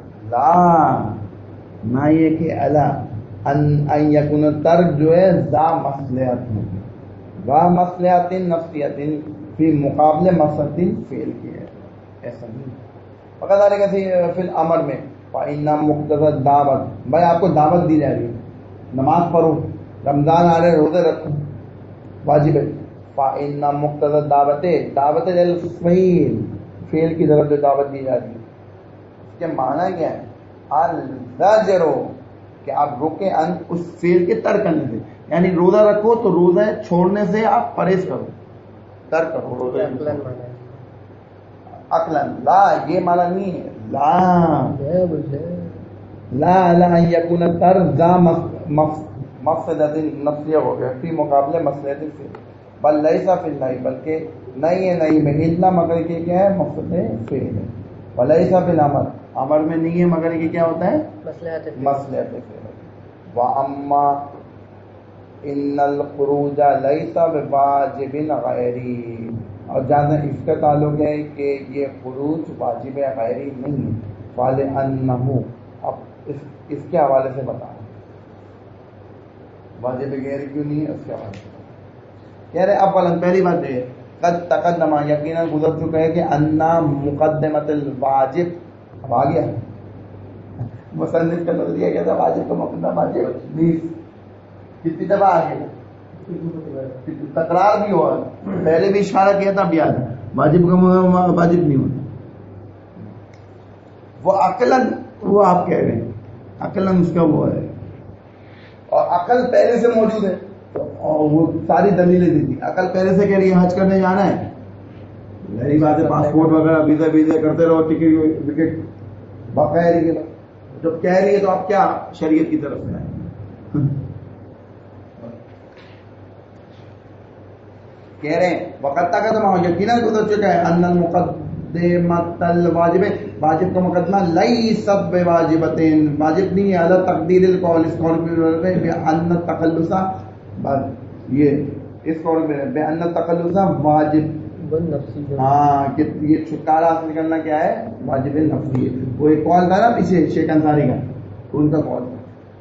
نہ یہ کہ ان یکون ترک جو ہے ذا مصلحت وا مصلحت نفسیت فی مقابل مصلحت فعل کی ہے، ایسا نہیں۔ فقط آنے کا فی الامر میں فإن مقتضى دعوت، بھائی آپ کو دعوت دی جا رہی ہے، نماز پڑھو، رمضان آ رہے روزے رکھو، واجب ہے۔ فإن مقتضى دعوت الفعل، فعل کی طرف جو دعوت دی جا رہی ہے، اس کے معنی کیا ہے؟ الزجر، کہ آپ روکیں ان اس فعل کے ترک کرنے سے، یعنی روزہ رکھو تو روزہ چھوڑنے سے آپ پرہیز کرو، ترک کرو روزہ۔ عقلاً لا یہ معنی نہیں ہے، لا یکون ترک ذا مقصدۃ نفسیہ ہو گیا فی مقابلے مصلحت فعل، بل لیس فی النہی، بلکہ نہیں ہے نہیں میں الا مگر کہ کیا ہے؟ مقصد فعل ہے۔ ولیس فی الامر، امر میں نہیں ہے مگر کہ کیا ہوتا ہے؟ مصلحت فعل۔ واما ان الخروج لیس بواجب غیری، اور جہاں اس کا تعلق ہے کہ یہ خروج واجب غیری نہیں ہے، فلانہ، اب اس کے حوالے سے بتائیں واجب غیر کیوں نہیں ہے، اس کے حوالے سے کہہ رہے۔ اب پہلی بات ہے قد تقدم، یقیناً گزر چکا ہے کہ انا مقدمت الواجب، اب آ گیا مصنف کا نظریہ کیا تھا؟ واجب کا مقدم واجب نہیں، کتنی دفعہ آ گیا، تکرار بھی ہوا، پہلے بھی اشارہ کیا تھا، اب یاد ہے واجب کا واجب نہیں ہوتا، وہ عقلاً، وہ آپ کہہ رہے ہیں عقلاً اس کا وہ ہے، اور عقل پہلے سے موجود ہے، اور وہ ساری دلیلیں دی تھی، عقل پہلے سے کہہ رہی ہے حج کرنے جانا ہے، یہی بات ہے، پاسپورٹ وغیرہ ویزا کرتے رہو، ٹکٹ وکٹ باقاعدگی کے، جب کہہ رہی ہے تو آپ کیا شریعت کی طرف سے آئیں؟ کہہ رہے ہیں وقت کا تو یقیناً گزر چکا ہے ان المقدمۃ الواجب، واجب کا مقدمہ لیست بواجبۃ، واجب نہیں ہے، اعلی تقدیر القول، اس قول میں بان التخلص، یہ اس قول میں بان التخلص واجب نفسی، ہاں کہ یہ چھٹکارا حاصل کرنا کیا ہے؟ واجب نفسی ہے۔ وہ ایک قول تھا نا پیچھے شیخ انصاری کا، ان کا قول تھا۔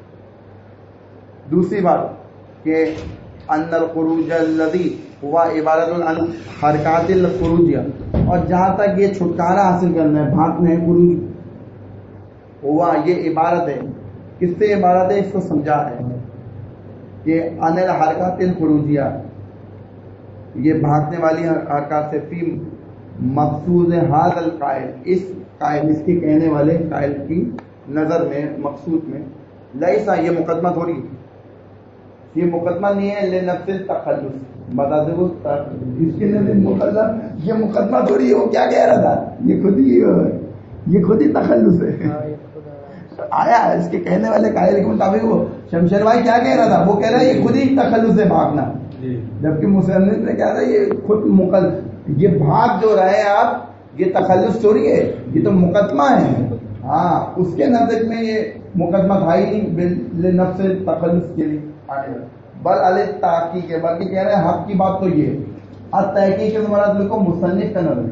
دوسری بات کہ ان الخروج الذی ہوا عبارت عن حرکات الخروجیہ، اور جہاں تک یہ چھٹکارا حاصل کرنا ہے، بھاگنا ہے، خروج ہوا یہ عبارت ہے، کس سے عبارت ہے؟ اس کو سمجھا ہے کہ ان الحرکات الخروجیہ، یہ بھاگنے والی حرکات سے، فی مقصود ھذا القائل، اس قائل، اس کے کہنے والے قائل کی نظر میں، مقصود میں، لیسا یہ مقدمہ تھوڑی، یہ مقدمہ نہیں ہے، لنفس التخلص، بتا دو اس کے نظر یہ مقدمہ تھوڑی ہے، وہ کیا کہہ رہا تھا؟ یہ خود ہی تخلص ہے، آیا اس کے کہنے والے قائل کے مطابق، وہ شمشیر بھائی کیا کہہ رہا تھا؟ وہ کہہ رہا ہے یہ خود ہی تخلص ہے، بھاگنا، جبکہ مصنف نے کہا تھا یہ خود یہ بھاگ جو رہے آپ، یہ تخلص چوری ہے، یہ تو مقدمہ ہے، ہاں اس کے نظر میں یہ مقدمہ تھا ہی نہیں نفس تخلص کے لیے آنے والا، بل علی تحقیق ہے، بلکہ کہہ رہے ہیں حق کی بات تو یہ ہے، اور تحقیق کے مراد لکھو مصنف کا نظر،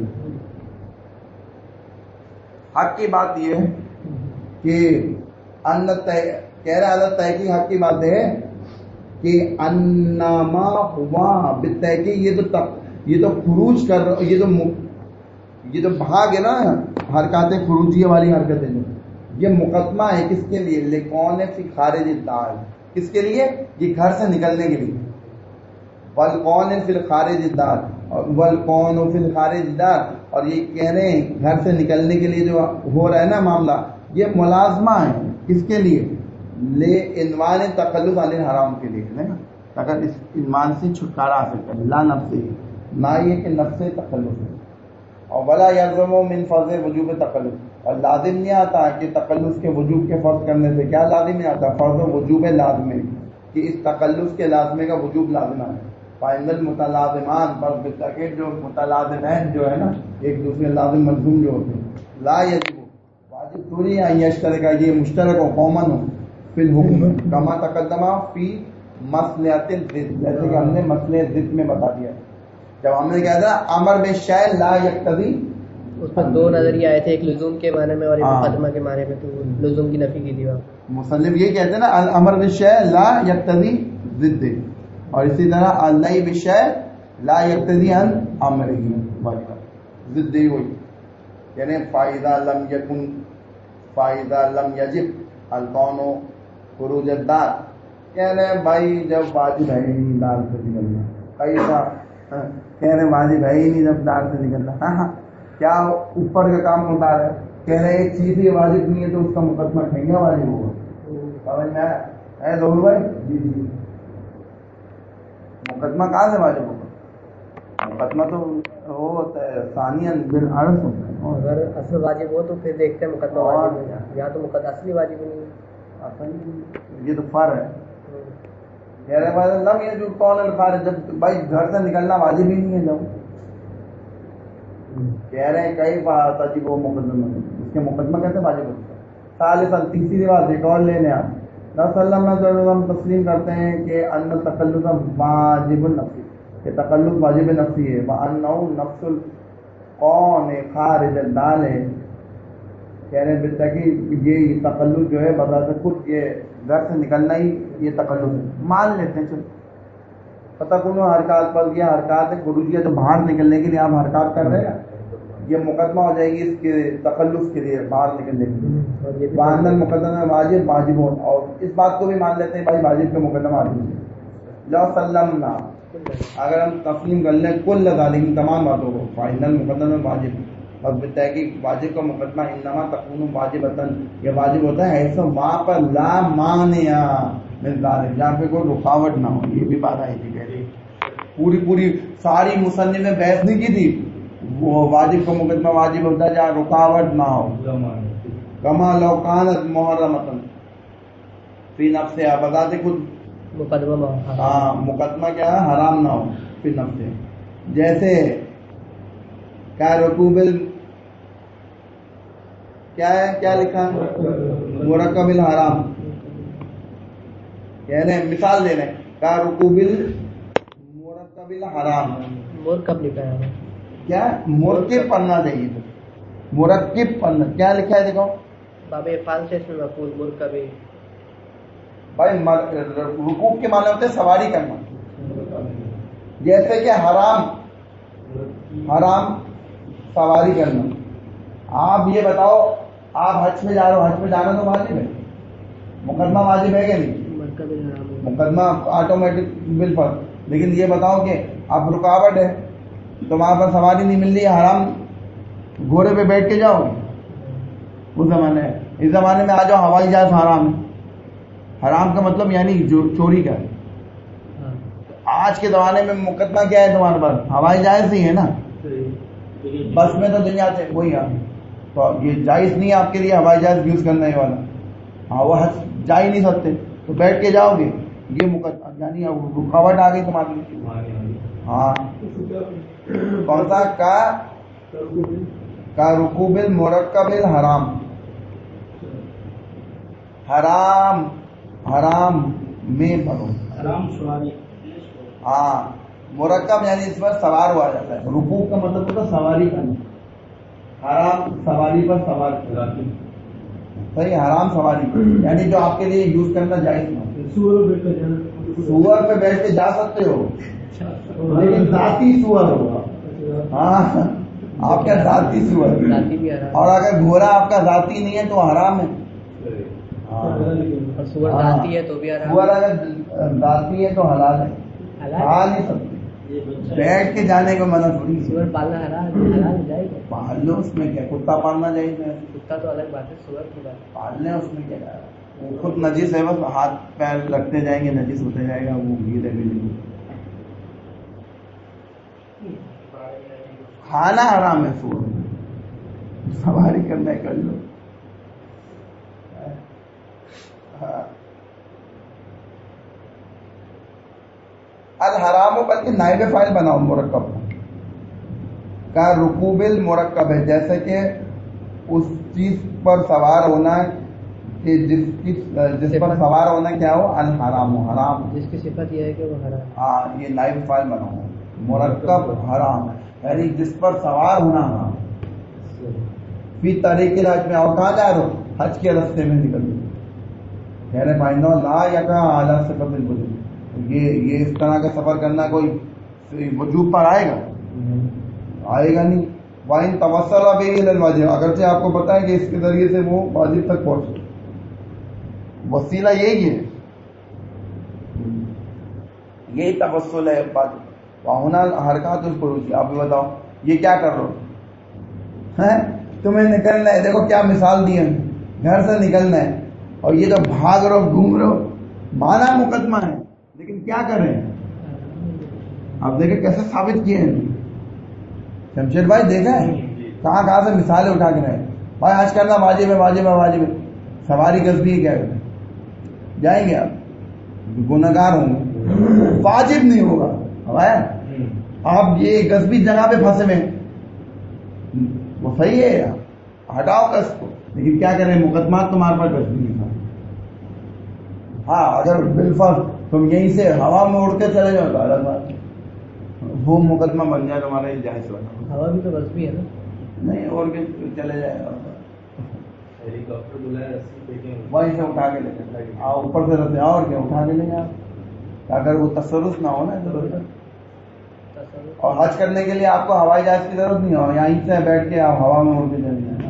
حق کی بات یہ ہے کہ کہہ رہا ہے تحقیق، حق کی بات ہے کہ انما ہوا بالتحقیق، یہ تو خروج کر رہا، یہ تو بھاگ ہے نا، حرکات خروجیہ والی حرکتیں، یہ مقدمہ ہے کس کے لیے؟ لکون فی خارج الدار، کس کے لیے؟ یہ گھر سے نکلنے کے لیے، والکون فی الخارج الدار، والکون فی الخارج الدار، اور یہ کہہ رہے ہیں گھر سے نکلنے کے لیے جو ہو رہا ہے نا معاملہ، یہ ملازمہ ہے کس کے لیے؟ لے عنوان تخلص عن الحرام کے لیے ہے نا، اگر اس عنوان سے چھٹکارا حاصل کر، لا نفس، نہ یہ کہ نفس تخلص ہے، اور ولا یلزم من فرض وجوب تخلص، اور لازم نہیں آتا کہ تقلص کے وجوب کے فرض کرنے سے کیا لازم نہیں آتا، فرض و وجوب لازمی، کہ اس تقلص کے لازمے کا وجوب لازم ہے. فائنل المتلازمان پر بالتاکید جو متلازمین جو ہے نا ایک دوسرے لازم ملزوم جو ہوتے ہیں، لا یجب واجب تھوڑی ہے یشترک یہ مشترک و کامن ہو فی الحکم کما تقدمہ فی مصلحت الضد، جیسے کہ ہم نے مسئلہ ضد میں بتا دیا. جب ہم نے کہا تھا امر بالشیء لا یقتضی، اس پر دو نظریے آئے تھے، ایک لزوم کے معنی میں اور ایک مقدمہ کے معنی میں، تو لزوم کی نفی کی تھی وہاں. مصنف یہ کہتے ہیں نا الامر بالشیء لا یقتضی ضد، اور اسی طرح النہی بالشیء لا یقتضی ان امرہ، ضد ہی وہی. یعنی فائدہ لم یکن فائدہ لم یجب الکون خروج الدار، کہہ رہے ہیں بھائی جب واجب ہے ہی نہیں دار سے نکلنا، ایسا کہہ رہے ہیں واجب ہے ہی نہیں جب دار سے نکلنا. ہاں کیا اوپر کا کام ہوتا ہے، کہہ رہے ہیں ایک چیز ہی واجب نہیں ہے تو اس کا مقدمہ ٹھنگا واجب ہوگا. سمجھ میں آیا ظہور بھائی؟ جی جی. مقدمہ کہاں سے واجب ہوگا؟ مقدمہ تو وہ ہوتا ہے ثانیہ بالعرض ہوتا ہے. اگر اصل واجب ہو تو پھر دیکھتے ہیں مقدمہ واجب ہو جائے، یا تو مقدمہ اصلی واجب نہیں ہے. یہ تو فر ہے. کہہ رہے ہیں لم یجب قول الخارج، جب بھائی گھر سے نکلنا واجب ہی نہیں ہے. جب کہہ رہے ہیں کئی بات عجیب وہ مقدمہ، اس کے مقدمہ کیسے واجب ہوتا ہے. ثالثاً تیسری بات ایک اور لے لیں آپ. ہم تسلیم کرتے ہیں کہ ان التقلص واجب النفسی، کہ تقلص واجب نفسی ہے. وانه نفس القون خارج الدال ہے. کہہ رہے ہیں بالتاکید یہ تقلص جو ہے بذات خود یہ گھر سے نکلنا ہی یہ تقلص ہے. مان لیتے ہیں چلو پتہ کنو حرکات پر یہ حرکات ہے خروجیہ، تو باہر نکلنے کے لیے آپ حرکات کر رہے ہیں، یہ مقدمہ ہو جائے گی اس کے تقلص کے لیے باہر نکلنے کے لیے. وان المقدمہ واجب واجب ہو، اور اس بات کو بھی مان لیتے ہیں بھائی واجب کے مقدمہ واجب ہے. لو سلمنا، اگر ہم تسلیم کر لیں کل ذالک تمام باتوں کو، فائنل المقدمہ واجب، اور بالتحقیق واجب کا مقدمہ انما تکون واجبۃ، یہ واجب ہوتا ہے ایسا وہاں پر لا مانع من ذالک، جہاں پہ کوئی رکاوٹ نہ ہو. یہ بھی بات آئی تھی پہلے، پوری ساری مصنف نے بحث نہیں کی تھی. وہ واجب کا مقدمہ واجب ہوتا ہے جہاں رکاوٹ نہ ہو. کما لو کانت محرمۃ فی نفسہا، بذات خود مقدمہ مقدمہ کیا ہے حرام نہ ہو فی نفسہا. جیسے کیا رکوب کیا ہے، کیا لکھا ہے مرکب الحرام. یعنی مثال دے رہے ہیں کا رکوب مرکب الحرام، مرکب لکھا ہے کیا مرکب پڑھنا چاہیے تھا، مرکب پڑھنا. کیا لکھا ہے دیکھو باب افعال سے اس میں مفعول مرکب. بھائی رکوب کے معنی ہوتے ہیں سواری کرنا. جیسے کہ حرام سواری کرنا. آپ یہ بتاؤ آپ حج میں جا رہے ہو، حج میں جانا تو واجب ہے، مقدمہ واجب ہے کہ نہیں؟ مقدمہ آٹومیٹک بالفرض. لیکن یہ بتاؤ کہ آپ رکاوٹ ہے تو وہاں پر سواری نہیں مل رہی ہے، حرام گھوڑے پہ بیٹھ کے جاؤ. اس زمانے اس زمانے میں آ جاؤ ہوائی جہاز حرام ہے. حرام کا مطلب یعنی جو چوری کا ہے. آج کے زمانے میں مقدمہ کیا ہے تمہارے پاس؟ ہوائی جہاز نہیں ہے نا، بس میں تو دنیا سے وہی آ، تو یہ جائز نہیں ہے آپ کے لیے ہوائی جہاز یوز کرنا والا. ہاں وہ جا ہی نہیں سکتے تو بیٹھ کے جاؤ گے، یہ مقدمہ یعنی رکاوٹ آ گئی تمہارے لیے. ہاں کون سا کا رکوب المرکب الحرام، حرام میں پڑھو. ہاں مرکب یعنی اس پر سوار ہوا جاتا ہے. رکوب کا مطلب ہوتا ہے سواری کرنا، حرام سواری پر سوار کرنا. صحیح، حرام سواری یعنی جو آپ کے لیے یوز کرنا جائز نہ. سور پہ بیٹھ کے جا سکتے ہو لیکن ذاتی سور ہوگا. ہاں آپ کا ذاتی سور، اور اگر گھوڑا آپ کا ذاتی نہیں ہے تو حرام ہے. سور ذاتی ہے تو بھی حرام. سور اگر ذاتی ہے تو حلال ہے، کھا نہیں سکتے. بیٹھ کے جانے کو منع تھوڑی. سور پالنا حلال جائے گا، پال لو، اس میں کیا، کتا پالنا چاہیے. کتا تو الگ بات ہے، سور کی بات پالنے اس میں کیا ہے، وہ خود نجس ہے، بس ہاتھ پیر رکھتے جائیں گے نجس ہوتے جائے گا، وہ گیلے گیلے. کھانا حرام ہے، سور سواری کرنا کر لو. الحرام بلکہ نائب فاعل بناؤ مرکب کا رکوب المرکب ہے، جیسے کہ اس چیز پر سوار ہونا کہ جس پر سوار ہونا کیا ہو، الحرام حرام، جس کی صفت یہ ہے کہ وہ حرام. ہاں یہ نائب فاعل بناؤ مرکب حرام، یعنی جس پر سوار ہونا حرام. فی طریق الحج میں، اور کہاں جا رہے ہو؟ حج کے راستے میں نکل گئے. کہہ رہے پائندہ لا یقع اعلیٰ صفت الوجوب، یہ اس طرح کا سفر کرنا کوئی وجوب پر آئے گا؟ آئے گا نہیں. وَإِن تَوَصَّلَ بِهِ إِلَى الْوَاجِبِ، اگرچہ آپ کو پتا ہے کہ اس کے ذریعے سے وہ واجب تک پہنچے، وسیلہ یہی ہے، یہی توسل ہے. وَهُنَا الْحَرَكَاتُ الْخُرُوجِيَّةُ. آپ بھی بتاؤ یہ کیا کر رہے ہو ہیں؟ تمہیں نکلنا ہے، دیکھو کیا مثال دی ہے، گھر سے نکلنا ہے اور یہ جو بھاگ رہو گھوم رہو، مانا مقدمہ ہے لیکن کیا کر رہے ہیں؟ آپ دیکھیں کیسے ثابت کیے ہیں شمشید بھائی، دیکھا ہے کہاں کہاں سے مثالیں اٹھا کے رہے. بھائی آج کرنا واجب ہے، واجب ہے، واجب ہے. سواری قصبی ہے، کیا کریں؟ جائیں گے آپ گناہگار ہوں گے، واجب نہیں ہوگا. آپ یہ قصبی جگہ پہ پھنسے میں، وہ صحیح ہے، ہٹاؤ قصب کو، لیکن کیا کریں مقدمات تمہارے پاس قصبی نہیں تھا. ہاں اگر بالفرض تم یہیں سے ہوا میں اڑ کے چلے جاؤ تو الگ بات ہے، وہ مقدمہ بن جائے تمہارا جائز ہوگا. ہوا بھی تو قصبی ہے نا. نہیں اور کے چلے جائے گا، ہیلی کاپٹر بلایا وہیں سے اٹھا کے لے جائے، اوپر سے رہتے اور کیا اٹھا کے لے جائے، اگر وہ تصرف نہ ہو نا ضرورت. اور حج کرنے کے لیے آپ کو ہوائی جہاز کی ضرورت نہیں ہو، یہیں سے بیٹھ کے آپ ہوا میں اڑ کے چلے جائیں.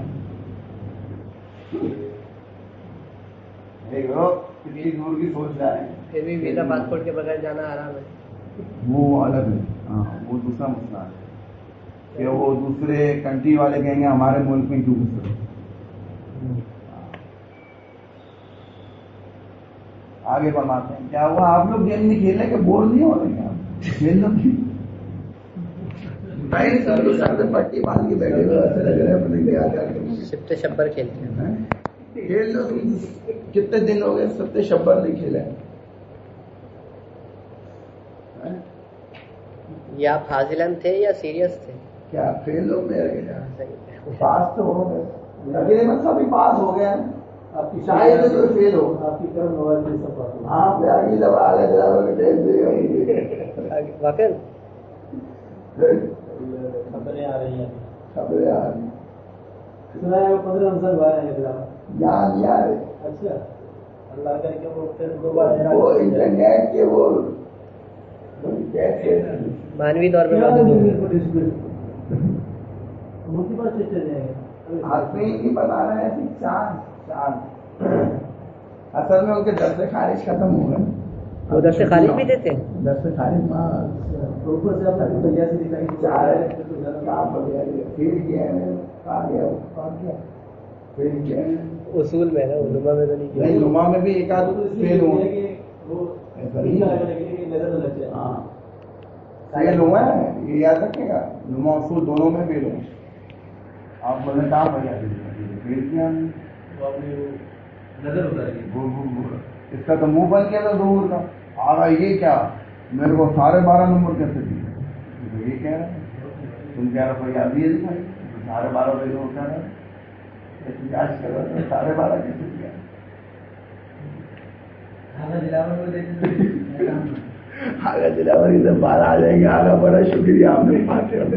کتنی دور کی سوچ رہا ہے. پھر بھی ویزا پاسپورٹ کے بغیر جانا آرام ہے، وہ الگ ہے. ہاں وہ دوسرا مسئلہ ہے کہ وہ دوسرے کنٹری والے کہیں گے ہمارے ملک میں کیوں گھس رہے. آگے فرماتے ہیں کیا ہوا، آپ لوگ گیم نہیں کھیلنے کے بور نہیں ہو رہے ہیں؟ کھیل لو پٹی باندھ کے بیٹھے ہوئے سبت شبر کھیلتے ہیں. کھیل لو. کتنے دن ہو گئے سبت شبر نہیں کھیلے. یا آپ حاضلن تھے یا سیریس تھے؟ کیا فیل ہو میرے پاس تو ہو گئے، لگے مطلب پاس ہو گیا. آپ کی شاید تو فیل ہو، آپ کی طرف موبائل سے پاس ہو. ہاں پہ آگے جب آ گئے ڈرائیور کے ٹیسٹ دے گا واقعی خبریں آ رہی ہیں، خبریں آ رہی ہیں. سنا ہے 15 نمبر باہر ہے یاد یاد. اچھا اللہ کر کے وہ پھر دوبارہ وہ انٹرنیٹ کے وہ مانوی طور پہ نہیں بتا رہے ہیں چاند چاند اصل میں ان کے در سے خارج ختم ہو گئے. وہ در سے خارج بھی دیتے ہیں، در سے خارج اصول میں نا، علماء میں تو نہیں کیا. نہیں علماء میں بھی ایک آدھ فیل ہوا ہے. ہاں فیل ہوا ہے، یہ یاد رکھے گا. علماء اصول دونوں میں فیل ہوئے. آپ بولے کام ہو جائے فیل کیا نظر اتاری، اس کا تو منہ بن گیا تھا ظہور کا. آ رہا یہ کیا میرے کو 12.5 نمبر کیسے دیے؟ یہ کہہ رہا ہے تم کہہ رہا کوئی آدھی ہے دکھائی 12.5 پہ کہہ رہا ہے 12.5 کیسے دیا؟ آگا دلاوری سے 12 آ جائیں گے. آگا بڑا شکریہ آپ نے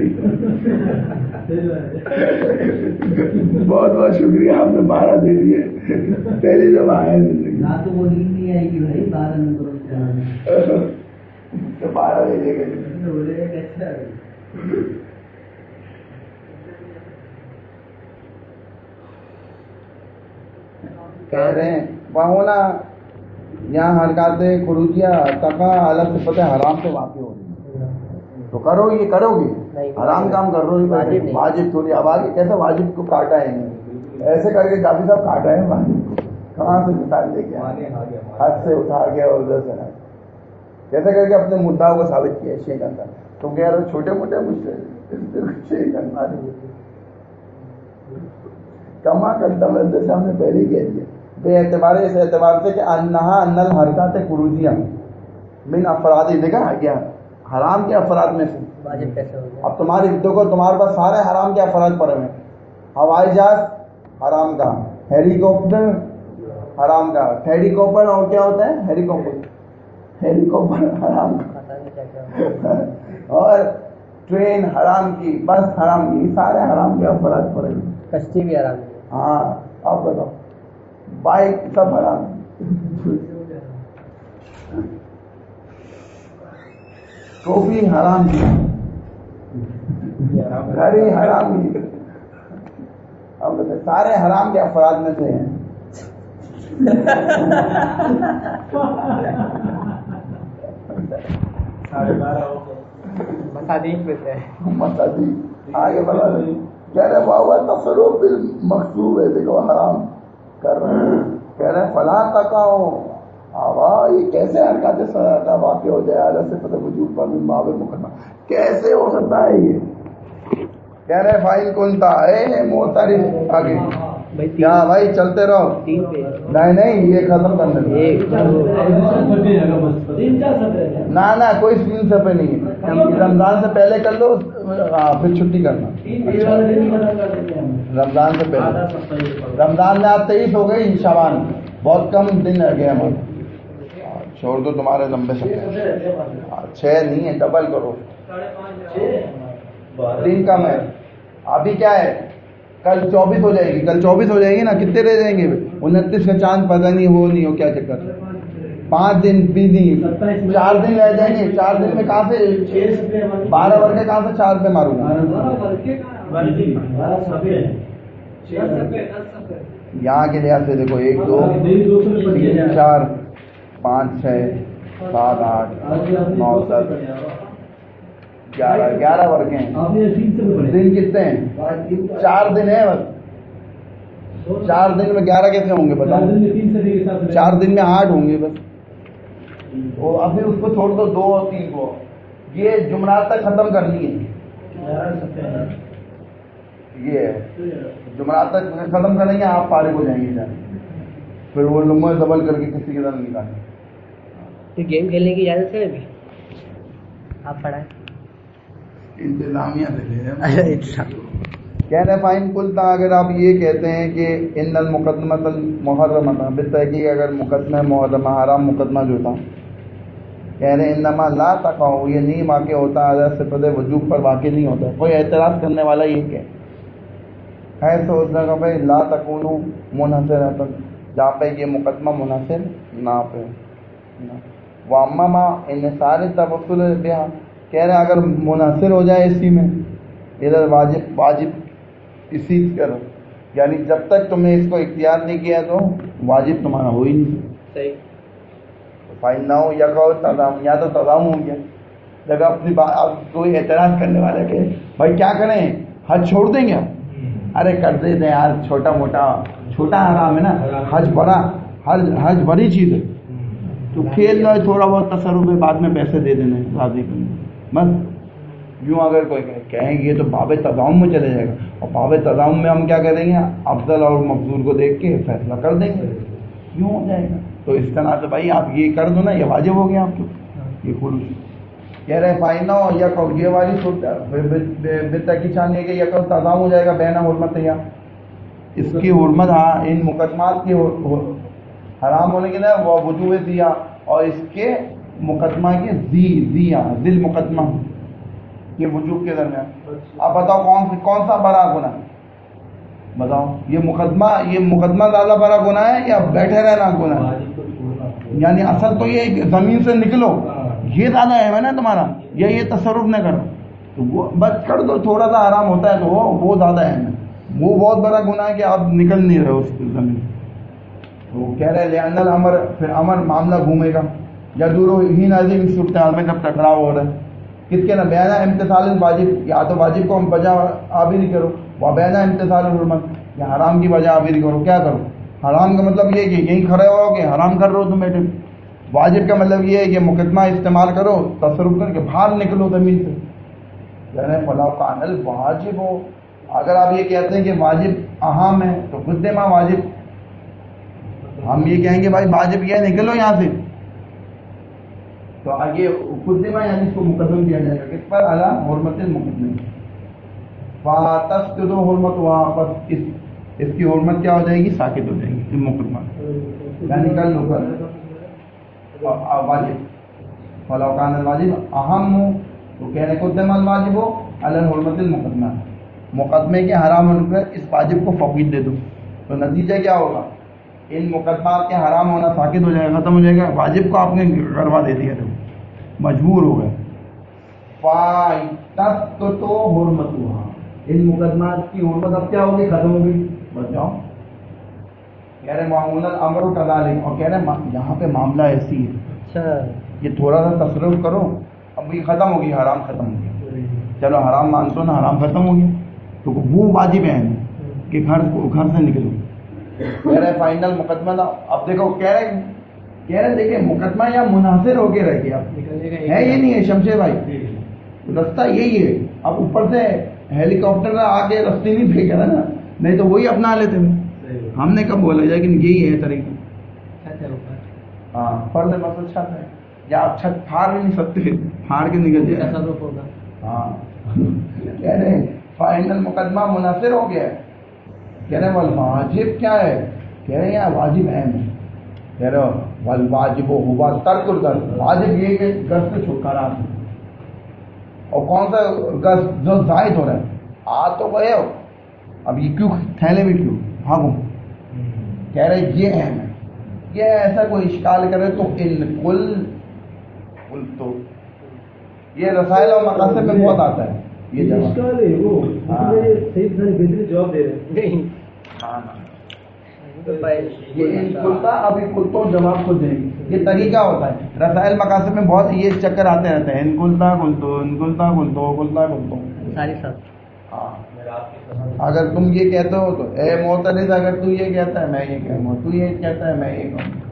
بہت بہت شکریہ، آپ نے 12 دے دیے. پہلی جب آئے تو وہ نیند نہیں آئے گی بھائی 12 نمبر 12 بھیجے گا. کہہ رہے ہیں وہاں یہاں حرکات خروجیہ تقا الگ صفت حرام سے واقع ہو رہی ہے تو کرو، یہ کرو گے حرام کام کر رہے ہو، واجب تھوڑی. اب آگے کیسے واجب کو کاٹا ہے، ایسے کر کے کافی صاحب کاٹا ہے واجب کو. کہاں سے مثال لے کے ہاتھ سے اٹھا گیا اور ادھر سے کیسے کر کے اپنے مدعا کو ثابت کیا شیخ کا. تم کہہ رہے چھوٹے موٹے مجھ کما کرتا میں جیسے ہم نے پہلے ہی کہہ دیا بے اعتبار اس اعتبار سے کہ انہا ان الحرکات خروجیہ من افراد دیکھا کیا حرام کے افراد میں سے واجب کیسے ہو گیا؟ اب تمہاری دیکھو تمہارے پاس سارے حرام کے افراد پڑے ہوئے ہیں. ہوائی جہاز حرام کا، ہیلی کاپٹر حرام کا. ہیلی کاپٹر اور کیا ہوتا ہے؟ ہیلی کاپٹر حرام کا، پتہ نہیں کیا کیا ہوگا. اور ٹرین حرام کی، بس حرام کی، سارے حرام کے افراد پڑے ہوئے. کشتی بھی آرام ہے. ہاں آپ بتاؤ، بائک سب حرام. ٹوپی حرام کی، گھڑی حرام کی. اب سارے حرام کے افراد میں سے ہیں. مساجد میں سے مساجد آگے بڑھا رہی کہہ رہے بابا تصرف بالمقصوب ہے. دیکھو حرام کر رہے ہیں، کہہ رہے فلاں تکاؤ آوا یہ کیسے حرکات کا واقع ہو جائے عادت سے پتہ وجود پر من باب مقدمہ کیسے ہو سکتا ہے یہ؟ کہہ رہے فائل کنتا اے محترف آگے کیا بھائی چلتے رہو. نہیں یہ ختم کرنے نہ کوئی سین سے پہ نہیں ہے. رمضان سے پہلے کر لو پھر چھٹی کرنا. رمضان سے پہلے، رمضان میں آپ 23 ہو گئی، شعبان بہت کم دن رہ گئے ہمارے. چھوڑ دو تمہارے لمبے سفر، 6 نہیں ہے، ڈبل کرو. دن کم ہے. ابھی کیا ہے؟ کل 24 ہو جائے گی. کل 24 ہو جائے گی نا. کتنے رہ جائیں گے؟ 29 کا چاند پتہ نہیں ہو کیا چکر. 5 دن بھی نہیں، 4 دن رہ جائیں گے. 4 دن میں کہاں سے 12 ورگے کہاں سے 4 پہ ماروں گا؟ یہاں کے لحاظ سے دیکھو 1 2 3 4 5 6 7 8 9 10 11 ورگے ہیں. دن کتنے ہیں؟ 4 دن ہے بس. 4 دن میں 11 کیسے ہوں گے بتاؤ؟ 4 دن میں 8 ہوں گے بس. ابھی اس کو چھوڑ دو 2 اور 3 کو. یہ جمعرات تک ختم کرنی ہے. یہ جمعرات تک ختم کریں گے، آپ فارغ ہو جائیں گے. پھر وہ لمبا ڈبل کر کے کسی کے ساتھ نکالیں. تو گیم کھیلنے کی اجازت ہے ابھی؟ آپ پڑھائیں. انتظامیہ سے لے کہہ رہے فائن کلتا اگر آپ یہ کہتے ہیں کہ ان المقدمۃ المحرمۃ بالتحقیق اگر مقدمہ محرمہ حرام مقدمہ جو تھا، کہہ رہے انما لا تقع یہ نہیں واقع ہوتا اگر صفت وجوب پر واقع نہیں ہوتا. کوئی اعتراض کرنے والا یہ کہ ہے تو اس جگہ پہ لا تکونوا منحصرۃ جہاں پہ یہ مقدمہ منحصر نہ پہ وامما ان سارے توسل بہا کہہ رہے اگر منحصر ہو جائے اسی میں ادھر واجب اسی کر، یعنی جب تک تم نے اس کو اختیار نہیں کیا تو واجب تمہارا ہو ہی نہیں. صحیح. فائن نہ ہو یا کہو تضام، یا تو تضام ہو گیا. جگہ اپنی بات اب کوئی اعتراض کرنے والا کہ بھائی کیا کریں حج چھوڑ دیں گے؟ ارے کر دے دیں یار، چھوٹا حرام ہے نا. حج بڑی چیز ہے. تو کھیل لو تھوڑا بہت تصرف ہے، بعد میں پیسے دے دینے راضی کرنے بس. یوں اگر کوئی کہیں گے تو باب تضام میں چلے جائے گا، اور باب تضام میں ہم کیا کریں گے؟ افضل اور مقصور کو دیکھ کے فیصلہ کر دیں گے. یوں ہو جائے گا. تو اس طرح سے بھائی آپ یہ کر دو نا، یہ واجب ہو گیا آپ کو. یہ خروج کہہ رہے فائنہ ہو یا کہ یہ والی بتا کی چاند ہے کہ یا کہ تضام ہو جائے گا بین حرمت یا اس کی حرمت. ہاں ان مقدمات کی حرام ہونے کے نا وہ وجوہ دیا، اور اس کے مقدمہ کے ذل مقدمہ یہ وجوب کے درمیان. اب بتاؤ کون سا بڑا گناہ؟ بتاؤ یہ مقدمہ زیادہ بڑا گناہ ہے یا بیٹھے رہنا گناہ ہے؟ یعنی اصل تو یہ کہ زمین سے نکلو یہ زیادہ ہے نا تمہارا، یا یہ تصرف نہ کرو تو وہ بس کر دو. تھوڑا سا آرام ہوتا ہے تو وہ زیادہ ہے. وہ بہت بڑا گناہ ہے کہ آپ نکل نہیں رہے اس زمین. تو کہہ رہے لأن الامر، پھر امر معاملہ گھومے گا. یا دورو ہی نازم صورتحال میں جب ٹکراؤ ہو رہا ہے کس کے نا بیانہ امتثال الواجب، یا تو واجب کو ہم بجا عابر کرو، و بیانہ امتثال الحرمت، یا حرام کی بجا عابر کرو. کیا کرو؟ حرام کا مطلب یہ ہے کہ یہیں کھڑے ہو کہ حرام کر رہے ہو تم بیٹھے. واجب کا مطلب یہ ہے کہ مقدمہ استعمال کرو، تصرف کر کے باہر نکلو زمین سے. یعنی فلا کان الواجب ہو. اگر آپ یہ کہتے ہیں کہ واجب اہم ہے تو قدمہ واجب ہم یہ کہیں گے بھائی واجب یہ ہے نکلو یہاں سے، تو آگے قدمہ یعنی اس کو مقدم کیا جائے گا کس پر؟ علی حرمت المقدم. فَتَسْقُطُ حُرْمَتُهَا، بس اس کی حرمت کیا ہو جائے گی؟ ساکت ہو جائے گی مقدمہ، یعنی کل لو کر واجب. فَلَوْ كَانَ الْوَاجِبُ أَهَمُّ، تو کہہ رہے قدم الواجب علی الحرمت المقدمہ، مقدمے کے حرام ہونے پر اس واجب کو فوقیت دے دو، تو نتیجہ کیا ہوگا؟ ان مقدمات کے حرام ہونا ساکت ہو جائے گا، ختم ہو جائے گا. واجب کو آپ نے کروا دے دیا، تو مجبور ہو گئے. فَتَسْقُطُ حُرْمَتُهَا، ان مقدمات کی حرمت اب کیا ہوگی؟ ختم ہو گئی. بچ جاؤ. کہہ رہے معمول الامر کذالک، اور کہہ رہے یہاں پہ معاملہ ایسی ہے، اچھا یہ تھوڑا سا تصرف کرو، اب یہ ختم ہو گئی، حرام ختم ہو گیا. چلو حرام مانسو نا، حرام ختم ہو گیا، تو وہ واجب ہے کہ گھر سے نکلو. کہہ رہے فائنل مقدمہ نا. اب دیکھو کہہ رہے دیکھیں مقدمہ یا منحصر ہو کے رہ گیا ہے، یہ نہیں ہے شمشیر بھائی، رستہ یہی ہے. اب اوپر سے ہیلی کاپٹر آ کے رستے نہیں بھیجا نا، نہیں تو وہی اپنا لیتے ہیں. ہم نے کب بولا جائے کہ یہی ہے طریقہ. ہاں فرض مسل چھت ہے، یا آپ چھت پھاڑ بھی نہیں سکتے، پھاڑ کے نکل جائے. ہاں کہہ رہے فائنل مقدمہ منحصر ہو گیا ہے. کہہ رہے والواجب کیا ہے؟ کہہ رہے ہیں واجب اہم ہے. کہہ رہے والواجب ہوا ترک الغرض، واجب یہ کہ غرض سے چھٹکارا. اور کون سا غرض؟ جو زائد ہو رہا ہے. آ تو گئے ہو، اب یہ کیوں تھیلے میں کیوں بھاگو؟ کہہ رہے یہ اہم ہے. یہ ایسا کوئی اشکال کرے تو ان کل تو یہ رسائل اور مقاصد میں بہت آتا ہے. یہ جواب دے رہے ہیں. ابھی کلتوں جواب کو دیں گے. یہ طریقہ ہوتا ہے رسائل مقاصد میں، بہت یہ چکر آتے رہتے ہیں. ان کلتا کلتو، ان کلتا کلتو، کلتا کلتو ساری سب. ہاں اگر تم یہ کہتے ہو تو اے معترض، اگر تو یہ کہتا ہے میں یہ کہوں، تو یہ کہتا ہے میں یہ کہوں.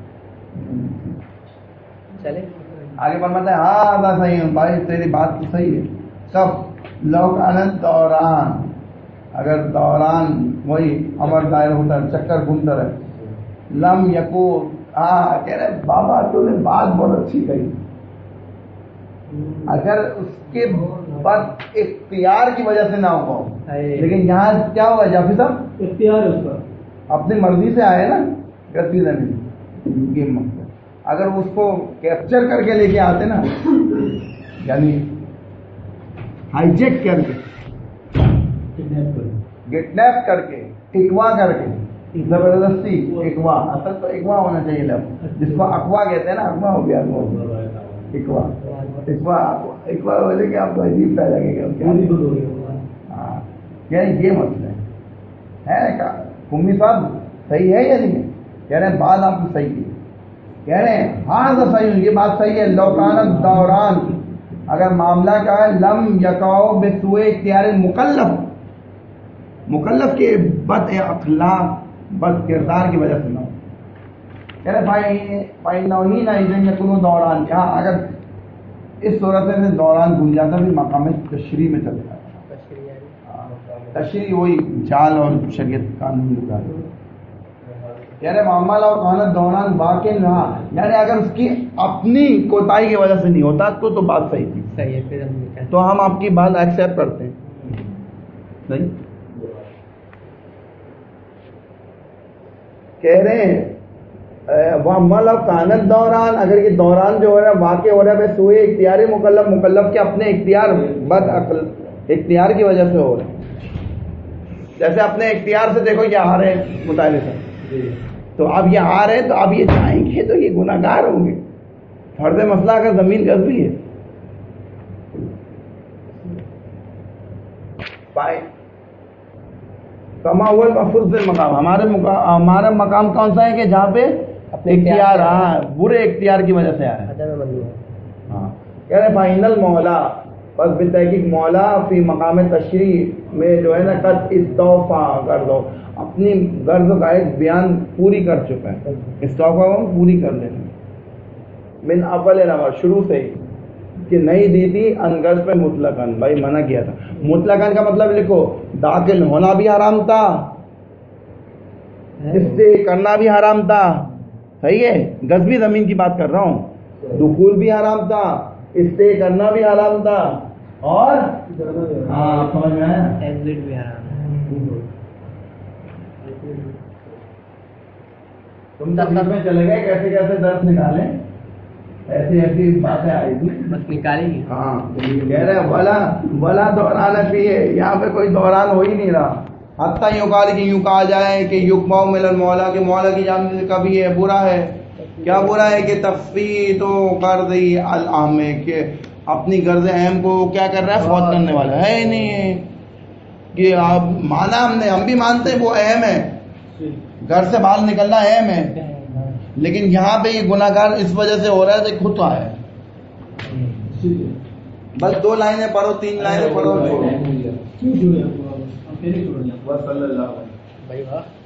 چلے آگے فرماتا ہے ہاں اللہ صحیح ہوں بھائی، تیری بات تو صحیح ہے. کب؟ لو کانت دوران، اگر دوران وہی امر دائر ہوتا ہے، چکر گھومتا رہے. لم یکو، ہاں کہہ رہے بابا تو نے بات بہت اچھی کہی. اگر اس کے بد اختیار کی وجہ سے نہ ہو، لیکن یہاں کیا ہوا جافی صاحب؟ اختیار ہے اس کا، اپنی مرضی سے آئے نا گرتی زمین یہ مقصد. اگر اس کو کیپچر کر کے لے کے آتے نا، یعنی ہائی جیک کر کے، کڈنیپ کر کے، اغوا کر کے، زبردستی اغوا، اصل تو اغوا ہونا چاہیے لفظ، جس کو اغوا کہتے ہیں نا، اغوا ہو گیا اغوا. اغوا بولے کہ آپ کو عجیب سا لگے گا. ہاں یعنی یہ مسئلہ ہے کمی صاحب صحیح ہے یا نہیں ہے؟ کہہ رہے ہیں بات آپ کو صحیح ہے. کہہ رہے ہیں ہاں تو صحیح ہے، یہ بات صحیح ہے. لوکانت دوران، اگر معاملہ کیا ہے؟ لم یقاؤ بسوء اختیار مکلف، مکلف کے بد اخلاق، بد کردار کی وجہ سے نہ ہو. کہہ رہے بھائی نوہی نہ یقولو دوران، کیا اگر اس صورت میں دوران گن جاتا بھی مقام تشریح میں چلتا ہے. تشریح وہی جال اور شریعت قانون لگا ہے. یعنی معاملہ اور کانت دوران واقع نہ، یعنی اگر اس کی اپنی کوتاہی کی وجہ سے نہیں ہوتا تو بات صحیح تھی. صحیح ہے، پھر تو ہم آپ کی بات ایکسیپٹ کرتے ہیں. نہیں کہہ رہے ہیں کانت دوران، اگر یہ دوران جو ہو رہا ہے واقع ہو رہا ہے سوئے اختیار مکلف، مکلف کے اپنے اختیار بد عقل اختیار کی وجہ سے ہو رہا ہے. جیسے اپنے اختیار سے دیکھو یہ آ رہے ہیں مطالعے سے، تو اب یہ آ رہے ہیں تو اب یہ جائیں گے تو یہ گناہ گار ہوں گے. فرض مسئلہ اگر زمین غصبی ہے، کما ہوا محفوظ مقام، ہمارا مقام کون سا ہے کہ جہاں پہ اختیار، ہاں برے اختیار کی وجہ سے آ رہا ہے. ہاں کہہ رہے فائنل مولا، بس بالتحقیق مولا فی مقام تشریح میں جو ہے نا قد استوفا کر دو، اپنی غرض کا ایک بیان پوری کر چکا ہے. استوفا کو پوری کر لینا من اول نمبر، شروع سے ہی کہ نہیں دی تھی انغرض پہ مطلقاً، بھائی منع کیا تھا. مطلقاً کا مطلب لکھو داخل ہونا بھی حرام تھا، اسٹے کرنا بھی حرام تھا، صحیح ہے، غصبی زمین کی بات کر رہا ہوں، دخول بھی حرام تھا، اسٹے کرنا بھی حرام تھا، اور ہاں سمجھ میں آیا، ایگزٹ بھی حرام ہے۔ تم تفصیل میں چلے گئے کیسے کیسے درس نکالیں، ایسی ایسی باتیں آئی تھی، بس نکالیں گے۔ ہاں کہہ رہے ولا دوران پیے، یہاں پہ کوئی دوران ہو ہی نہیں رہا، حتیٰ یوں قال کہ یوں کہا جائے کہ یکماؤ مل المولا، کہ مولا کی جانب سے کبھی ہے برا ہے، کیا برا ہے کہ تفویض غرض العام، کہ اپنی غرض اہم کو کیا کر رہا ہے، فوت کرنے والا ہے ہی نہیں ہے، کہ آپ مانا ہم بھی مانتے ہیں وہ اہم ہے، گھر سے باہر نکلنا اہم ہے، لیکن یہاں پہ یہ گناہ گار اس وجہ سے ہو رہا ہے کہ خود آیا ہے، بس 2 لائنیں پڑھو 3 لائنیں پڑھو، کیوں چھوڑے آپ کو؟ صلی اللہ علیہ بھائی واہ